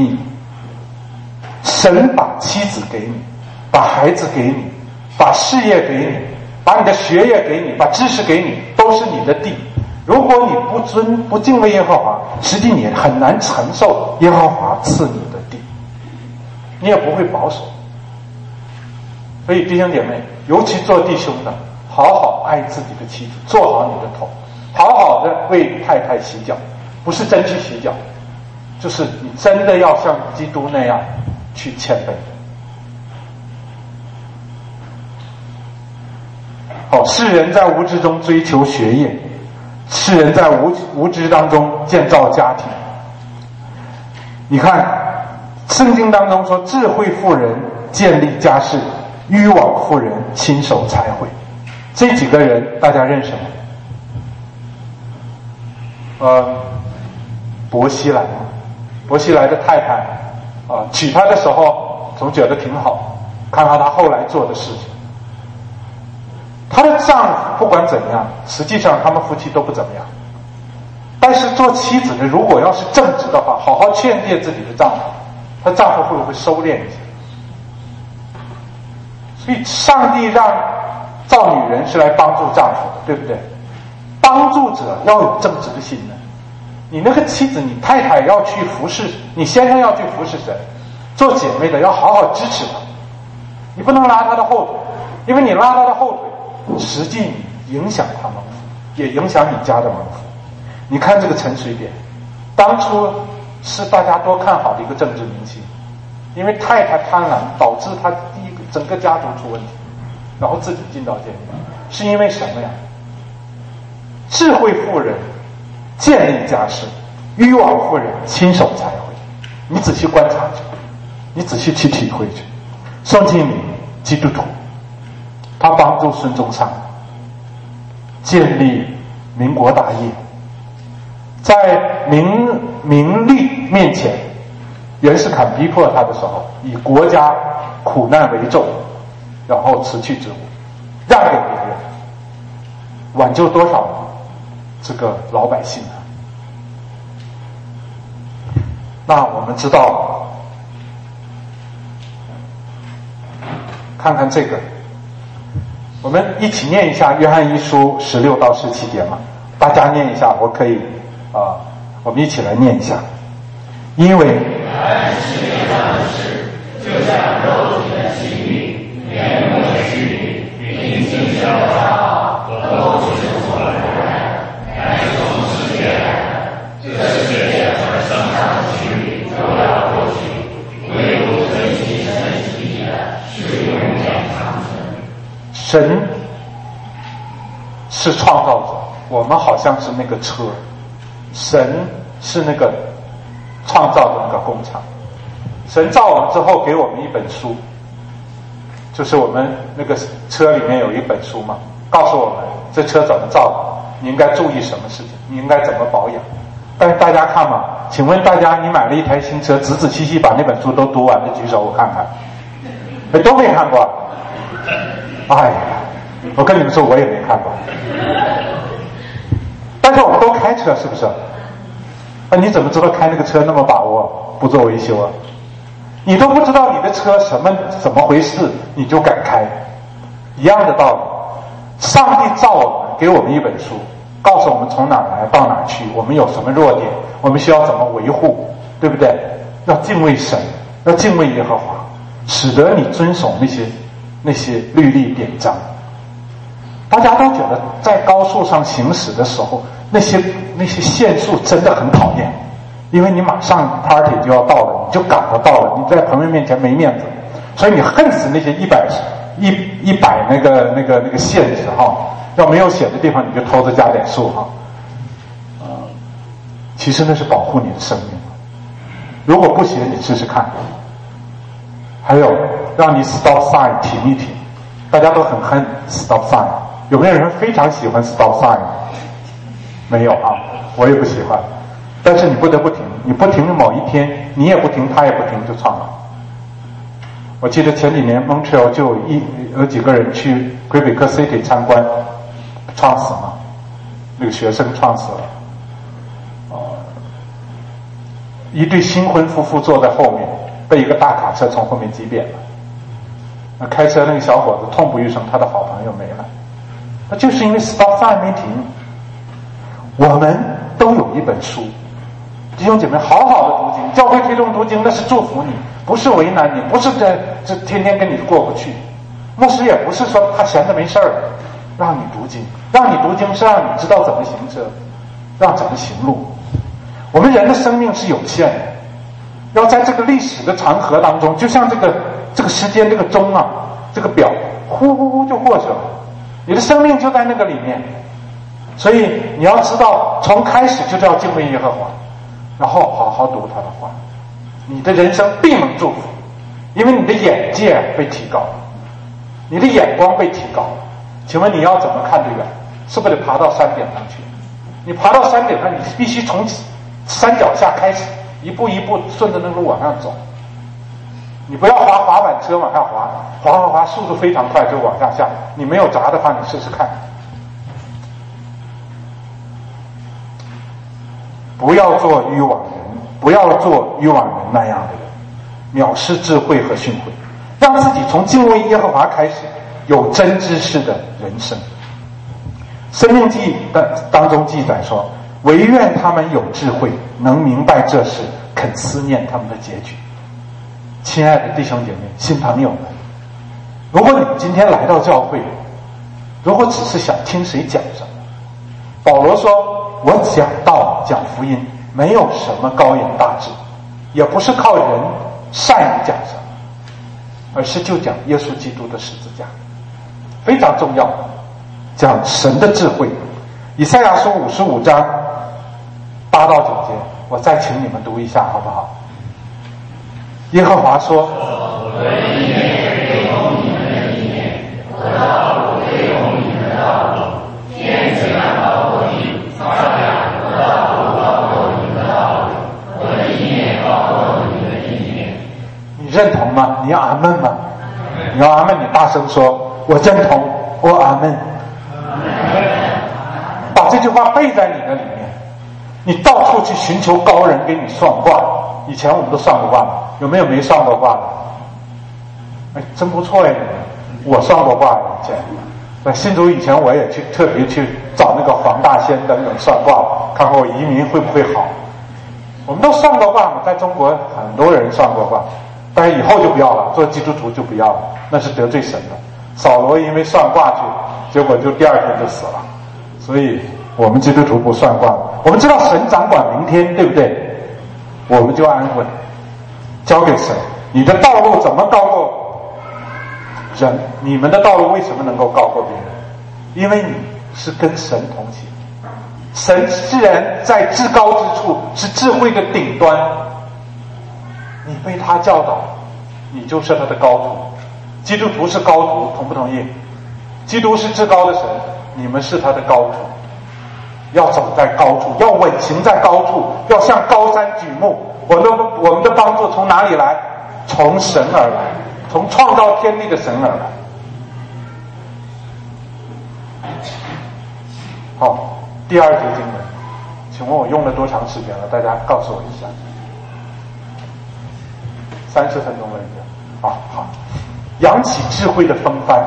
神把妻子给你，把孩子给你，把事业给你，把你的学业给你，把知识给你，都是你的地。如果你不敬畏耶和华，实际你很难承受耶和华赐你的地，你也不会保守。所以弟兄姐妹，尤其做弟兄的，好好爱自己的妻子，做好你的头，好好的为太太洗脚，不是真去洗脚，就是你真的要像基督那样去谦卑。世人在无知中追求学业，世人在无知当中建造家庭。 你看圣经当中说，智慧妇人建立家室，愚妄妇人亲手拆毁。这几个人大家认识吗？伯希莱，伯希莱的太太娶他的时候总觉得挺好，看看他后来做的事情。她的丈夫不管怎样，实际上他们夫妻都不怎么样。但是做妻子的，如果要是正直的话，好好劝诫自己的丈夫，她丈夫会不会收敛一些？所以上帝让造女人是来帮助丈夫的，对不对？帮助者要有正直的心呢。你那个妻子，你太太要去服侍，你先生要去服侍神，做姐妹的要好好支持她，你不能拉她的后腿，因为你拉她的后腿，实际你影响她蒙福，也影响你家的蒙福。你看这个陈水扁，当初是大家多看好的一个政治明星，因为太太贪婪，导致他整个家族出问题，然后自己进到监狱，是因为什么呀？智慧妇人建立家室，愚妄妇人亲手拆毁。你仔细观察去，你仔细去体会去。宋庆龄基督徒，他帮助孙中山建立民国大业，在名利面前，袁世凯逼迫他的时候，以国家苦难为重，然后辞去职务，让给别人，挽救多少这个老百姓啊！那我们知道，看看这个，我们一起念一下约翰一书16到17节嘛，大家念一下，我可以我们一起来念一下。因为按世界上的事，就像肉体的情欲、眼目的虚灵、并经消化，都是从而来，乃从世界来。这世界和生长的情欲都要过去，唯独遵行神旨意的是永远长存。 神是创造者，我们好像是那个车，神是那个创造的那个工厂。神造我们之后给我们一本书，就是我们那个车里面有一本书嘛，告诉我们这车怎么造的，你应该注意什么事情，你应该怎么保养。但是大家看嘛，请问大家，你买了一台新车，仔仔细细把那本书都读完的举手我看看。都没看过。哎呀，我跟你们说，我也没看过。但是我们都开车，是不是？你怎么知道开那个车那么把握不做维修啊？你都不知道你的车怎么回事，你就敢开，一样的道理。上帝造我们，给我们一本书，告诉我们从哪儿来到哪儿去，我们有什么弱点，我们需要怎么维护，对不对？要敬畏神，要敬畏耶和华，使得你遵守那些律例典章。大家都觉得在高速上行驶的时候，那些限速真的很讨厌，因为你马上 party 就要到了，你就赶不到了，你在朋友面前没面子，所以你恨死那些100那个限制哈，要没有写的地方你就偷着加点速哈。其实那是保护你的生命，如果不写你试试看。还有让你 stop sign 停一停，大家都很恨 stop sign， 有没有人非常喜欢 stop sign？ 没有啊，我也不喜欢。但是你不得不停，你不停的某一天，你也不停，他也不停，就撞了。我记得前几年 Montreal 就有几个人去魁北克 City 参观，撞死了，那个学生撞死了。一对新婚夫妇坐在后面，被一个大卡车从后面挤扁了。那开车那个小伙子痛不欲生，他的好朋友没了。那就是因为 stop sign 没停。我们都有一本书，弟兄姐妹，好好的读经，教会推动读经，那是祝福你，不是为难你，不是这天天跟你过不去。牧师也不是说他闲着没事儿让你读经，让你读经是让你知道怎么行车，让怎么行路。我们人的生命是有限的，要在这个历史的长河当中，就像这个时间这个钟啊，这个表呼呼呼就过去了，你的生命就在那个里面。所以你要知道，从开始就要敬畏耶和华，然后好好读他的话， 你的人生必蒙祝福，因为你的眼界被提高了，你的眼光被提高了。请问你要怎么看得远？是不是得爬到山顶上去？你爬到山顶上，你必须从山脚下开始，一步一步顺着那路往上走。你不要滑板车往上滑，速度非常快就往下。你没有闸的话，你试试看。不要做愚妄人，不要做愚妄人那样的人，藐视智慧和训诲，让自己从敬畏耶和华开始，有真知识的人生。申命记当中记载说，唯愿他们有智慧，能明白这事，肯思念他们的结局。亲爱的弟兄姐妹、新朋友们，如果你们今天来到教会，如果只是想听谁讲什么，保罗说，我讲道讲福音没有什么高言大志，也不是靠人善于讲什么，而是就讲耶稣基督的十字架，非常重要，讲神的智慧。以赛亚书55章8到9节，我再请你们读一下好不好？耶和华说， 我的意念非同你们的意念，我的道路非同你们的道路。天虽然高过地，照样我的道路高过你们的道路，我的意念高过你们的意念。 你认同吗？你要阿们吗？你要阿们，你大声说，我认同，我阿们。把这句话背在你的里面，你到处去寻求高人给你算卦。以前我们都算过卦，有没有没算过卦的？哎，真不错哎！我算过卦以前，在新竹以前我也特别去找那个黄大仙等等算卦，看看我移民会不会好。我们都算过卦嘛，在中国很多人算过卦，但是以后就不要了，做基督徒就不要了，那是得罪神的。扫罗因为算卦去，结果就第二天就死了。所以我们基督徒不算卦，我们知道神掌管明天，对不对？我们就安稳，交给神。你的道路怎么高过人？你们的道路为什么能够高过别人？因为你是跟神同行。神既然在至高之处，是智慧的顶端，你被他教导，你就是他的高徒。基督徒是高徒，同不同意？基督是至高的神，你们是他的高徒。要走在高处，要稳行在高处，要向高山举目。我们的帮助从哪里来？从神而来，从创造天地的神而来。好，第二节经文，请问我用了多长时间了？大家告诉我一下。30分钟了已经。好，扬起智慧的风帆。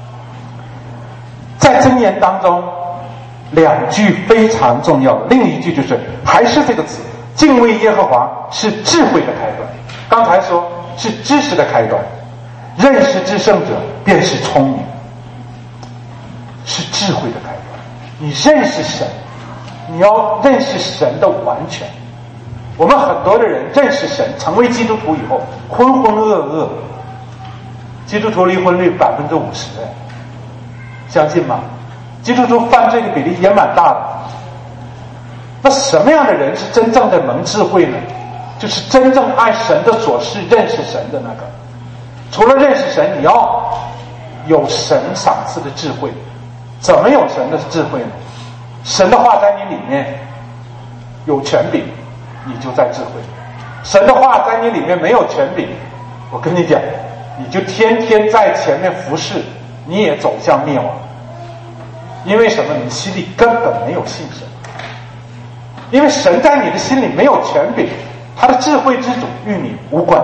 在箴言当中，两句非常重要的，另一句就是还是这个词，敬畏耶和华是智慧的开端。刚才说是知识的开端，认识至圣者便是聪明，是智慧的开端。你认识神，你要认识神的完全。我们很多的人认识神，成为基督徒以后浑浑噩噩，基督徒离婚率50%，相信吗？基督徒犯罪的比例也蛮大的。那什么样的人是真正的蒙智慧呢？就是真正按神的所示认识神的那个。除了认识神，你要有神赏赐的智慧。怎么有神的智慧呢？神的话在你里面有权柄，你就在智慧。神的话在你里面没有权柄，我跟你讲，你就天天在前面服侍，你也走向灭亡。因为什么？你心里根本没有信神。因为神在你的心里没有权柄，他的智慧之主与你无关。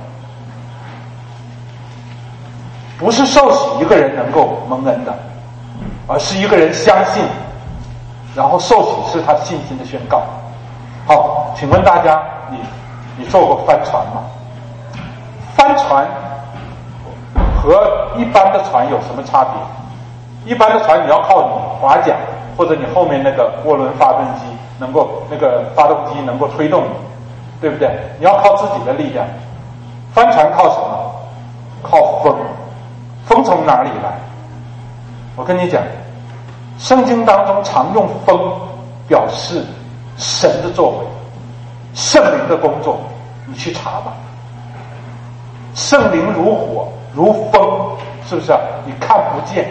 不是受洗一个人能够蒙恩的，而是一个人相信，然后受洗是他信心的宣告。好，请问大家，你坐过帆船吗？帆船和一般的船有什么差别？一般的船你要靠你划桨，或者你后面那个涡轮发动机能够推动你，对不对？你要靠自己的力量。帆船靠什么？靠风。风从哪里来？我跟你讲，圣经当中常用风表示神的作为，圣灵的工作。 你去查吧。圣灵如火如风，是不是？你看不见。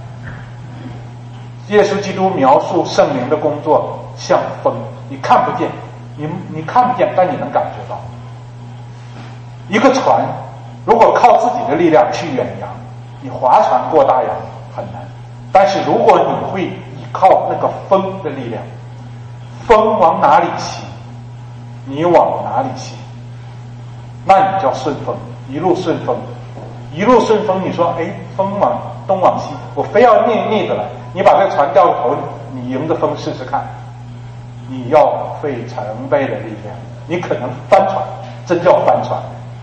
耶稣基督描述圣灵的工作像风，你看不见，你看不见，但你能感觉到。一个船如果靠自己的力量去远洋，你划船过大洋很难，但是如果你会依靠那个风的力量，风往哪里骑，你往哪里骑，那你叫顺风，一路顺风，一路顺风。你说，哎，风往东往西，我非要逆着来，你把这个船掉到头里，你迎着风试试看，你要费成倍的力量，你可能翻船，真叫翻船。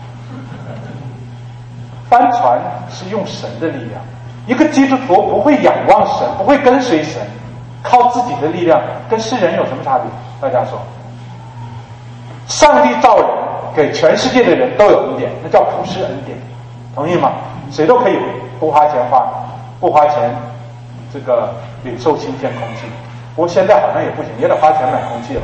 翻船是用神的力量，一个基督徒不会仰望神，不会跟随神，靠自己的力量，跟世人有什么差别？大家说，上帝造人，给全世界的人都有恩典，那叫普世恩典，同意吗？谁都可以不花钱不花钱这个领受新鲜空气。不过现在好像也不行，也得花钱买空气了。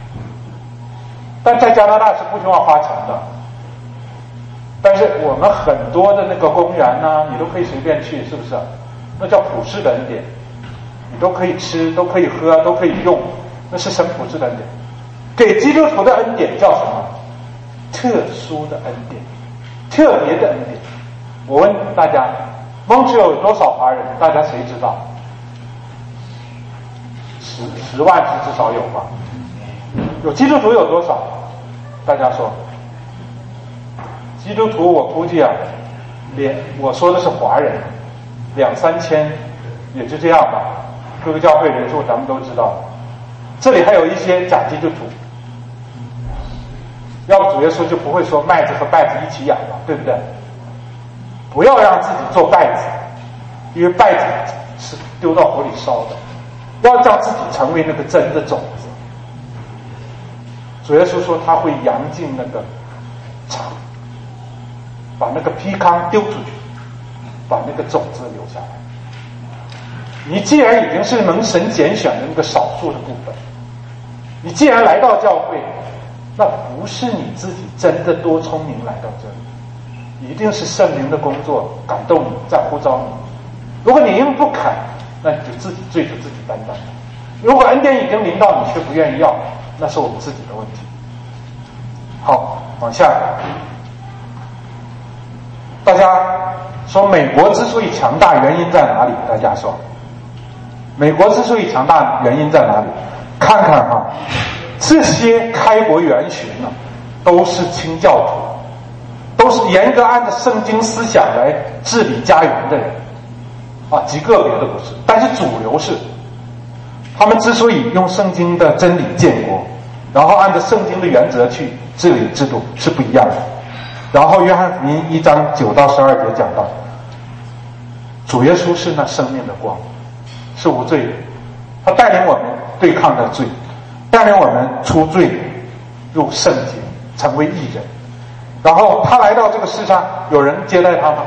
但在加拿大是不需要花钱的。但是我们很多的那个公园呢，你都可以随便去，是不是？那叫普世的恩典，你都可以吃，都可以喝，都可以用，那是神普世的恩典。给基督徒的恩典叫什么？特殊的恩典，特别的恩典。我问大家，蒙特有多少华人？大家谁知道？10万至少有吧？有基督徒有多少？大家说。基督徒我估计啊，我说的是华人，2-3千，也就这样吧。各个教会人数咱们都知道，这里还有一些假基督徒。要不主耶稣就不会说麦子和稗子一起养了，对不对？不要让自己做稗子，因为稗子是丢到火里烧的，要让自己成为那个真的种子。主耶稣说他会扬进那个场，把那个秕糠丢出去，把那个种子留下来。你既然已经是蒙神拣选的那个少数的部分，你既然来到教会，那不是你自己真的多聪明来到这里，一定是圣灵的工作感动你，在呼召你。如果你因为不肯，那你就自己罪就自己担当。如果恩典已经临到你却不愿意要，那是我们自己的问题。好，往下。大家说美国之所以强大，原因在哪里？大家说，美国之所以强大，原因在哪里？看看哈，这些开国元勋呢，都是清教徒，都是严格按照圣经思想来治理家园的人啊，极个别的不是，但是主流是。他们之所以用圣经的真理建国，然后按照圣经的原则去治理制度，是不一样的。然后约翰福音1章9到12节讲到，主耶稣是那生命的光，是无罪的，他带领我们对抗的罪，带领我们出罪入圣洁，成为义人。然后他来到这个世上，有人接待他吗？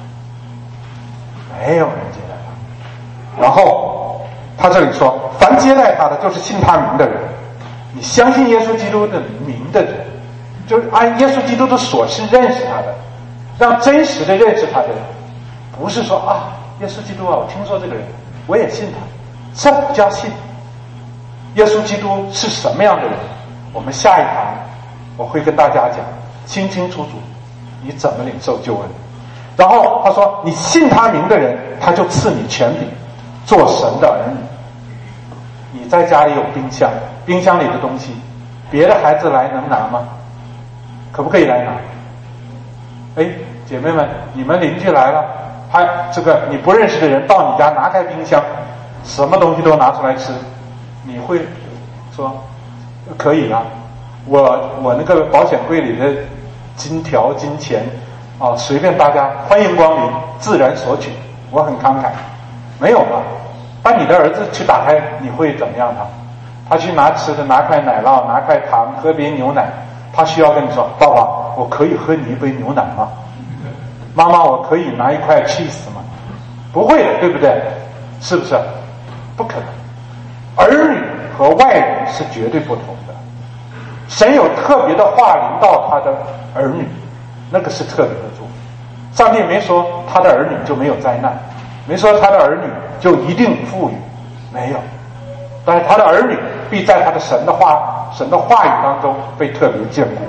没有人接待他。然后他这里说，凡接待他的，就是信他名的人。你相信耶稣基督的名的人，就是按耶稣基督的所是认识他的，让真实的认识他的人，不是说啊，耶稣基督啊，我听说这个人，我也信他，这不叫信。耶稣基督是什么样的人？我们下一堂我会跟大家讲清清楚楚，你怎么领受救恩。然后他说，你信他名的人，他就赐你权柄，做神的儿女。你在家里有冰箱，冰箱里的东西，别的孩子来能拿吗？可不可以来拿？哎，姐妹们，你们邻居来了，他这个你不认识的人到你家拿开冰箱，什么东西都拿出来吃，你会说可以啊？我那个保险柜里的金条金钱啊，随便大家欢迎光临，自然索取，我很慷慨。没有吧？当你的儿子去打开，你会怎么样他去拿吃的，拿块奶酪，拿块糖，喝杯牛奶，他需要跟你说，爸爸，我可以喝你一杯牛奶吗？妈妈，我可以拿一块 cheese 吗？不会的，对不对？是不是？不可能。儿女和外人是绝对不同的。 神有特别的话临到他的儿女，那个是特别的祝福。上帝没说他的儿女就没有灾难，没说他的儿女就一定富裕，没有。但是他的儿女必在他的神的话语当中被特别眷顾。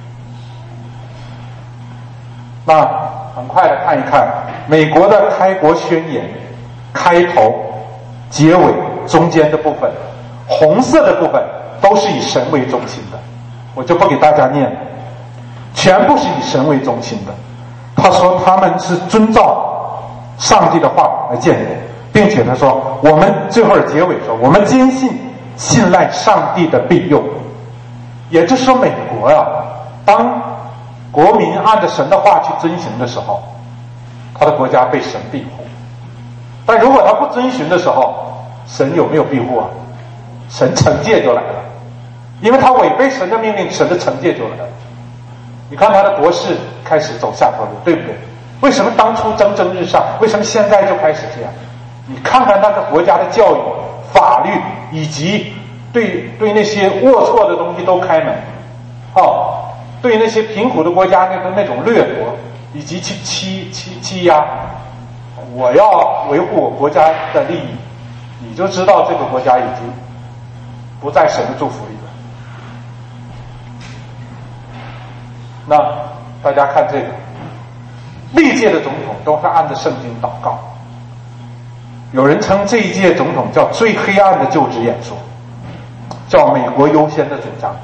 那很快的看一看美国的开国宣言，开头、结尾、中间的部分，红色的部分都是以神为中心的，我就不给大家念了，全部是以神为中心的。他说他们是遵照上帝的话来建立，并且他说我们最后的结尾说我们坚信赖上帝的庇佑。也就是说美国啊，当国民按着神的话去遵行的时候，他的国家被神庇护。但如果他不遵循的时候，神有没有庇护啊？神惩戒就来了，因为他违背神的命令，神的惩戒就来了。你看他的国势开始走下坡路，对不对？为什么当初蒸蒸日上？为什么现在就开始这样？你看看那个国家的教育、法律，以及对那些龌龊的东西都开门，对那些贫苦的国家那种掠夺，以及去欺压。我要维护我国家的利益，你就知道这个国家已经不在神的祝福里了。那大家看这个，历届的总统都是按着圣经祷告。有人称这一届总统叫最黑暗的就职演说，叫美国优先的主张。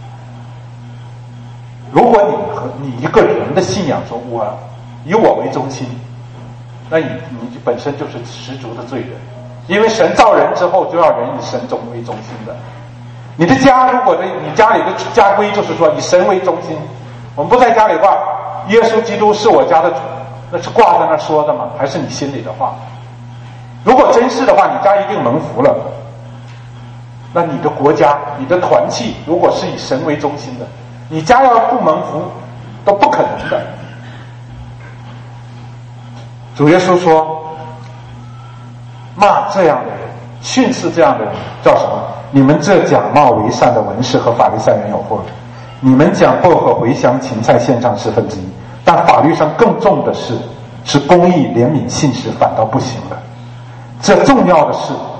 如果你一个人的信仰说我以我为中心，那你本身就是十足的罪人，因为神造人之后就要人以神总为中心的。你的家，如果你家里的家规就是说以神为中心，我们不在家里挂耶稣基督是我家的主，那是挂在那说的吗？还是你心里的话？如果真是的话，你家一定蒙福了。那你的国家、你的团契如果是以神为中心的，你家要不蒙福都不可能的。主耶稣说，骂这样的人，训斥这样的人叫什么？你们这假冒为善的文士和法利赛人有祸了！你们讲薄荷、茴香、芹菜献上1/10，但法律上更重的是公义、怜悯、信实，反倒不行了。这更重要的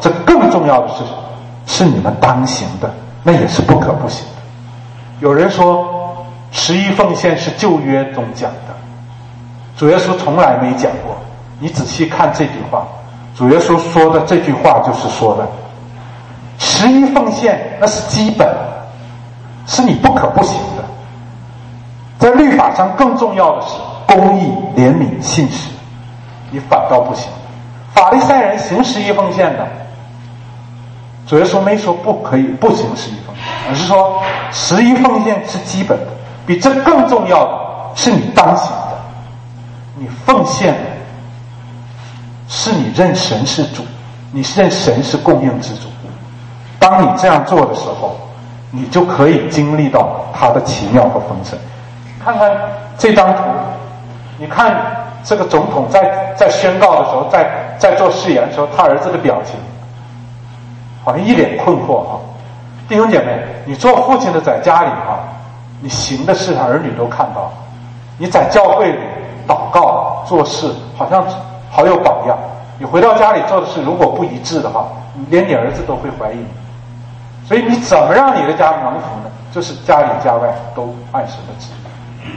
是你们当行的，那也是不可不行的。有人说11奉献是旧约中讲的，主耶稣从来没讲过。你仔细看这句话，主耶稣说的这句话就是说的11奉献那是基本的，是你不可不行的。在律法上更重要的是公义、怜悯、信实，你反倒不行。法利赛人行11奉献的，主耶稣没说不可以不行11奉献，而是说11奉献是基本的，比这更重要的是你当行的。你奉献是你认神是主，你认神是供应之主。当你这样做的时候，你就可以经历到他的奇妙和丰盛。看看这张图，你看这个总统在宣告的时候，在做誓言的时候，他儿子的表情好像一脸困惑哈。弟兄姐妹，你做父亲的在家里哈，你行的事儿女都看到了。你在教会里祷告做事，好像好有榜样。你回到家里做的事，如果不一致的话，连你儿子都会怀疑你。所以你怎么让你的家蒙福呢？就是家里家外都按神的旨意。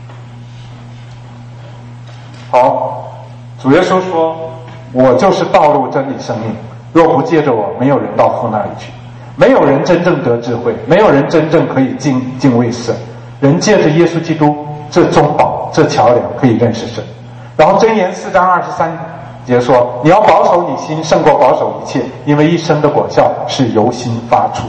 好，主耶稣说，我就是道路、真理、生命，若不借着我，没有人到父那里去。没有人真正得智慧，没有人真正可以敬畏神。人借着耶稣基督这中保、这桥梁可以认识神。然后箴言4章23节说，你要保守你心胜过保守一切，因为一生的果效是由心发出。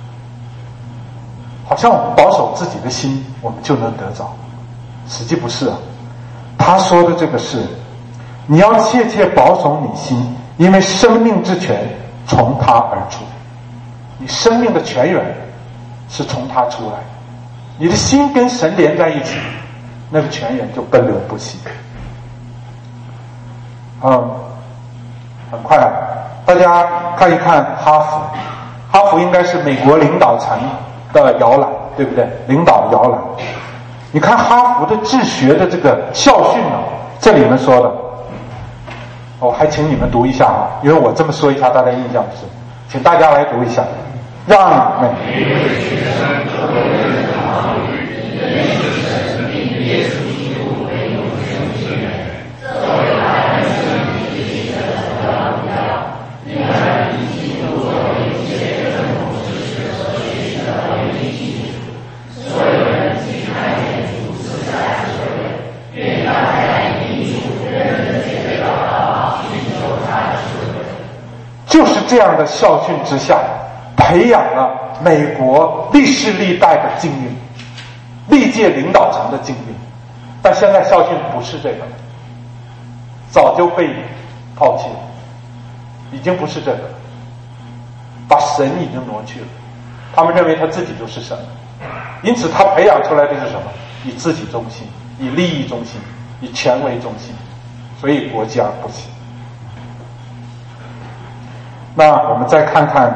好像我们保守自己的心，我们就能得着，实际不是啊。他说的这个是，你要切切保守你心，因为生命之泉从他而出。你生命的泉源是从他出来，你的心跟神连在一起，那个泉源就奔流不息。很快大家看一看哈佛应该是美国领导层的摇篮，对不对？领导摇篮。你看哈佛的治学的这个校训呢，这里面说的，我还请你们读一下啊，因为我这么说一下，大家印象不是，请大家来读一下，让每一位学生都认识法律，认识神，并耶稣基督为永生之源，作为他人生命之基的主要目标，另外以基督作为一切正统知识和学习的唯一基础，所有人既看见主赐下智慧，愿大家以民主认真接受他，寻求他的智慧。就是这样的校训之下，培养了美国历世历代的精英，历届领导层的精英。但现在校训不是这个了，早就被抛弃了，已经不是这个了，把神已经挪去了。他们认为他自己就是神，因此他培养出来的是什么？以自己中心，以利益中心，以权威中心，所以国家不行。那我们再看看，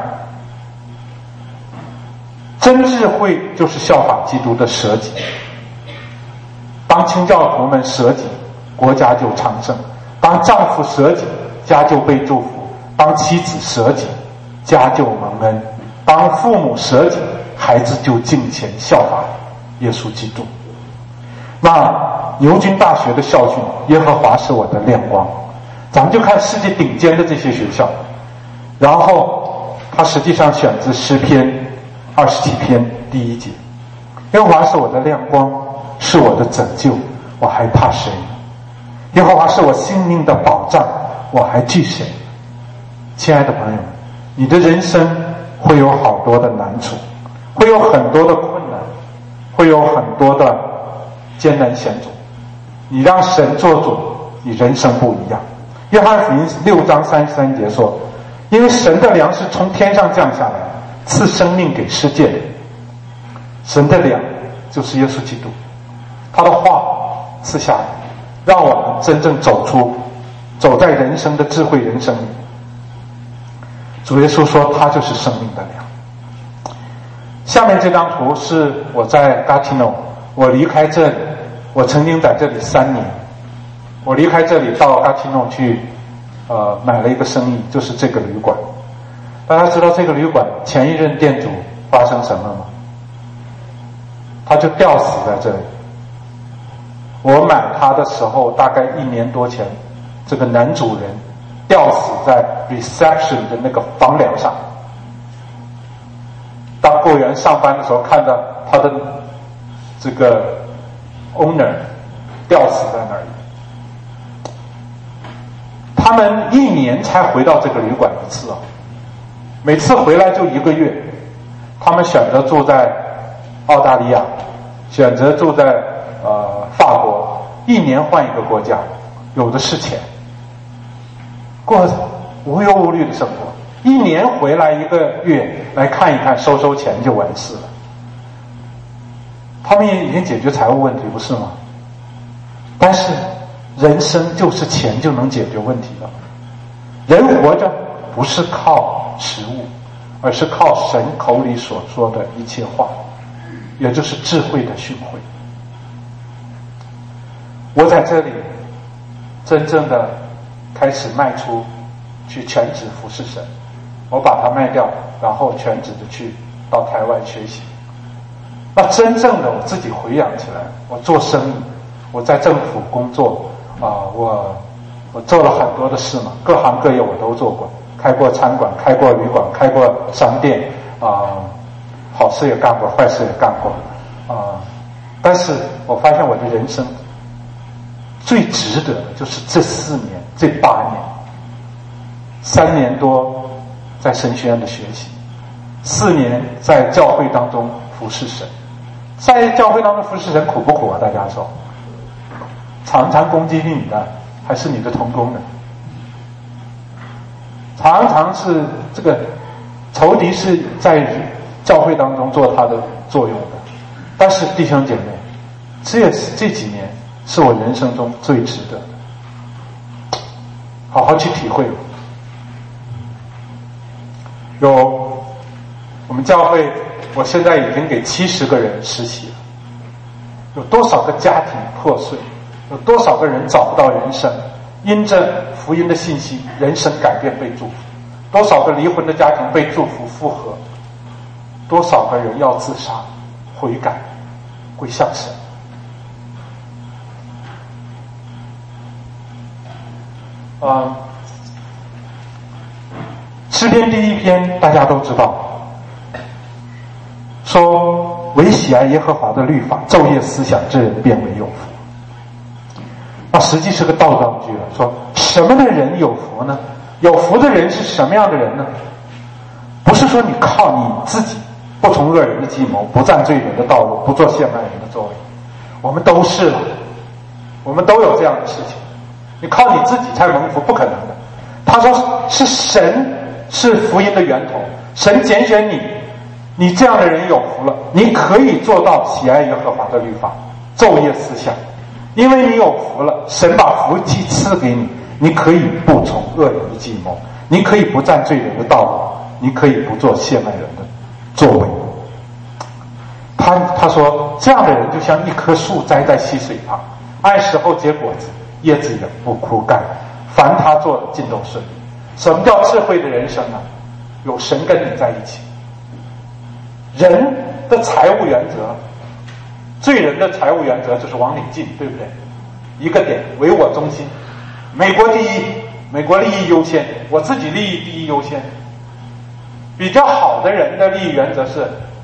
真智慧就是效法基督的舍己。当清教徒们舍己，国家就昌盛；当丈夫舍己，家就被祝福；当妻子舍己，家就蒙恩；当父母舍己，孩子就敬虔效法耶稣基督。那牛津大学的校训，耶和华是我的亮光，咱们就看世界顶尖的这些学校，然后他实际上选自诗篇27篇第1节，耶和华是我的亮光，是我的拯救，我还怕谁？耶和华是我性命的保障，我还惧谁？亲爱的朋友们，你的人生会有好多的难处，会有很多的困难，会有很多的艰难险阻，你让神做主，你人生不一样。约翰福音6章33节说，因为神的粮是从天上降下来，赐生命给世界的。神的粮就是耶稣基督，他的话赐下来，让我们真正走在人生的智慧人生里。主耶稣说他就是生命的粮。下面这张图是我在 Gatineau， 我离开这里，我曾经在这里3年，我离开这里到 Gatineau 去买了一个生意，就是这个旅馆。大家知道这个旅馆前一任店主发生什么吗？他就吊死在这里。我买它的时候大概1年多前，这个男主人吊死在 reception 的那个房梁上。当服务员上班的时候，看到他的这个 owner 吊死在那里。他们1年才回到这个旅馆一次啊，每次回来就1个月。他们选择住在澳大利亚，选择住在法国，1年换一个国家，有的是钱，过无忧无虑的生活。1年回来1个月来看一看，收收钱就完事了。他们也已经解决财务问题，不是吗？但是人生就是钱就能解决问题的。人活着不是靠食物，而是靠神口里所说的一切话，也就是智慧的训诲。我在这里真正的开始迈出去全职服侍神，我把它卖掉，然后全职的去到台湾学习。那真正的我自己回养起来，我做生意，我在政府工作我做了很多的事嘛，各行各业我都做过，开过餐馆，开过旅馆，开过商店好事也干过，坏事也干过但是我发现我的人生最值得的就是这4年，这8年，3年多在神学院的学习，4年在教会当中服侍神。在教会当中服侍神苦不苦啊？大家说，常常攻击你的还是你的同工呢？常常是这个仇敌是在教会当中做他的作用的。但是弟兄姐妹，这几年是我人生中最值得的，好好去体会。有我们教会，我现在已经给70个人实习了。有多少个家庭破碎？有多少个人找不到人生？因着福音的信息，人生改变被祝福。多少个离婚的家庭被祝福复合？多少个人要自杀、悔改、归向神？诗篇第1篇大家都知道，说唯喜爱耶和华的律法，昼夜思想之人便为有福。那实际是个倒装句了，说什么的人有福呢？有福的人是什么样的人呢？不是说你靠你自己不从恶人的计谋，不占罪人的道路，不做陷害人的作为。我们都是了，我们都有这样的事情。你靠你自己才蒙福，不可能的。他说是神是福音的源头，神拣选你，你这样的人有福了，你可以做到喜爱耶和华的律法，昼夜思想。因为你有福了，神把福气赐给你，你可以不从恶人的计谋，你可以不占罪人的道路，你可以不做陷害人的作为。他说这样的人就像一棵树栽在溪水旁，按时候结果子，叶子也不枯干，凡他做的尽都顺利。什么叫智慧的人生呢？有神跟你在一起。人的财务原则，罪人的财务原则就是往里进，对不对？一个点，唯我中心，美国第一，美国利益优先，我自己利益第一优先。比较好的人的利益原则是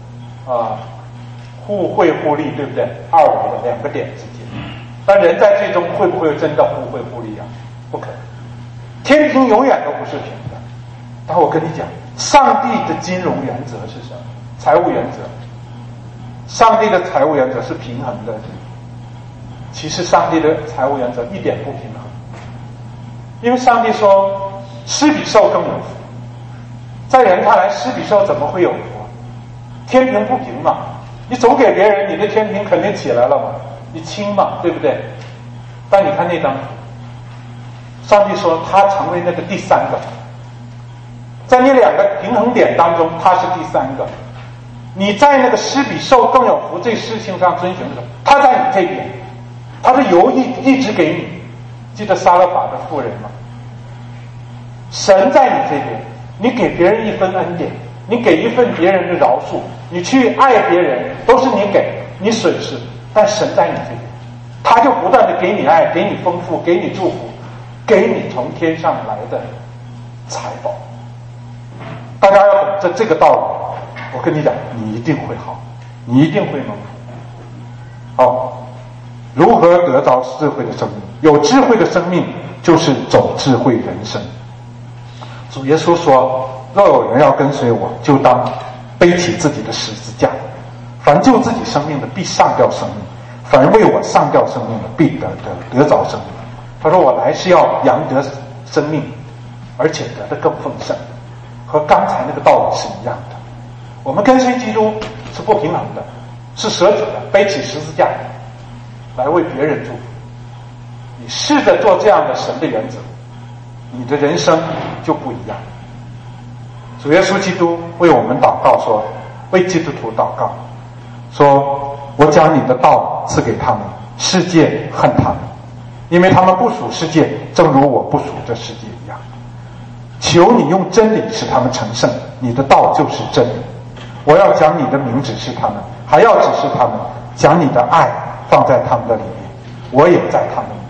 互惠互利，对不对？二维的两个点之间。但人在最终会不会真的互惠互利啊？不可能。天平永远都不是平的。但我跟你讲，上帝的金融原则是什么？财务原则。上帝的财务原则是平衡的。其实上帝的财务原则一点不平衡。因为上帝说施比受更有福。在人看来，施比受怎么会有福？天平不平嘛，你总给别人，你的天平肯定起来了嘛，你轻嘛，对不对？但你看那张，上帝说他成为那个第三个，在你两个平衡点当中，他是第三个。你在那个施比受更有福这事情上遵循的时候，他在你这边，他的油一直给你。记得撒勒法的妇人吗？神在你这边，你给别人一份恩典，你给一份别人的饶恕，你去爱别人，都是你给，你损失，但神在你这边，他就不断的给你爱，给你丰富，给你祝福，给你从天上来的财宝。大家要懂得这个道理，我跟你讲，你一定会好，你一定会蒙福。好，如何得着智慧的生命？有智慧的生命就是走智慧人生。主耶稣说，若有人要跟随我，就当背起自己的十字架，凡救自己生命的必上吊生命，凡为我上吊生命的必得着生命。他说我来是要扬得生命，而且得的更丰盛，和刚才那个道理是一样的。我们跟随基督是不平衡的，是舍己的，背起十字架来为别人祝福。你试着做这样的神的原则，你的人生就不一样。主耶稣基督为我们祷告说，为基督徒祷告说，我将你的道赐给他们，世界恨他们，因为他们不属世界，正如我不属这世界一样。求你用真理使他们成圣，你的道就是真理。我要将你的名指示他们，还要指示他们，将你的爱放在他们的里面，我也在他们里面。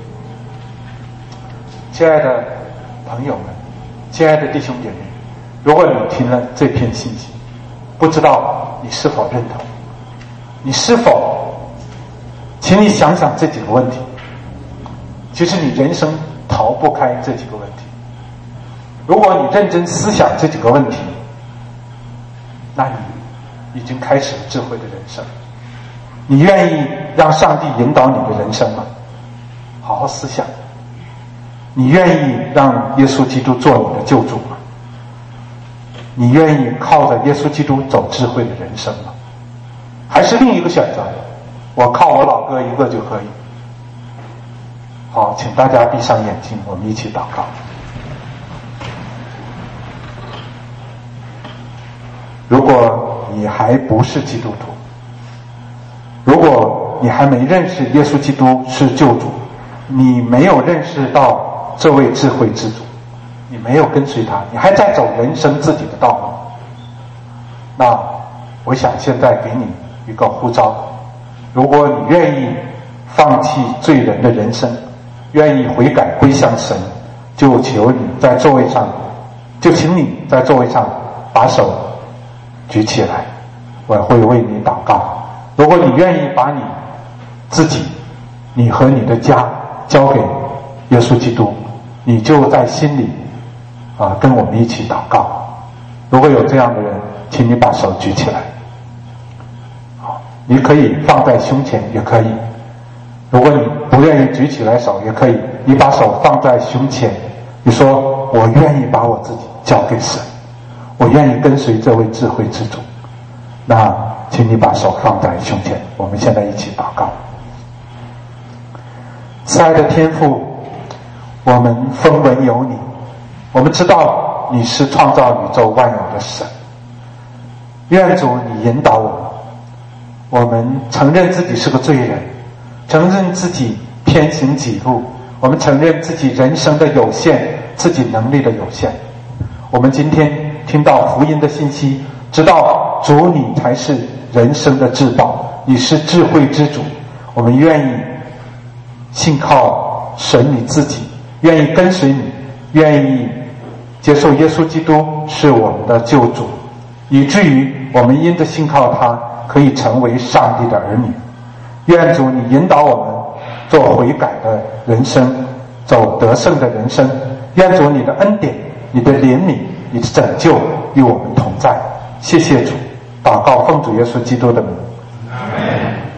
亲爱的朋友们，亲爱的弟兄姐妹，如果你听了这篇信息，不知道你是否认同，你是否，请你想想这几个问题。其实你人生逃不开这几个问题。如果你认真思想这几个问题，那你已经开始了智慧的人生。你愿意让上帝引导你的人生吗？好好思想。你愿意让耶稣基督做你的救主吗？你愿意靠着耶稣基督走智慧的人生吗？还是另一个选择，我靠我老哥一个就可以？好，请大家闭上眼睛，我们一起祷告。 如果你还不是基督徒，如果你还没认识耶稣基督是救主，你没有认识到这位智慧之主，你没有跟随他，你还在走人生自己的道路，那我想现在给你一个呼召，如果你愿意放弃罪人的人生，愿意悔改归向神，就求你在座位上，就请你在座位上把手举起来，我会为你祷告。如果你愿意把你自己，你和你的家交给耶稣基督，你就在心里跟我们一起祷告。如果有这样的人，请你把手举起来。好，你可以放在胸前也可以，如果你不愿意举起来手也可以，你把手放在胸前，你说我愿意把我自己交给神，我愿意跟随这位智慧之主，那请你把手放在胸前，我们现在一起祷告。慈爱的天父，我们风闻有你，我们知道你是创造宇宙万有的神，愿主你引导我们，我们承认自己是个罪人，承认自己偏行己路，我们承认自己人生的有限，自己能力的有限。我们今天听到福音的信息，知道主你才是人生的至宝，你是智慧之主，我们愿意信靠神你自己，愿意跟随你，愿意接受耶稣基督是我们的救主，以至于我们因着信靠他可以成为上帝的儿女。愿主你引导我们做悔改的人生，走得胜的人生。愿主你的恩典，你的怜悯，你的拯救与我们同在。谢谢主，祷告奉主耶稣基督的名。阿们。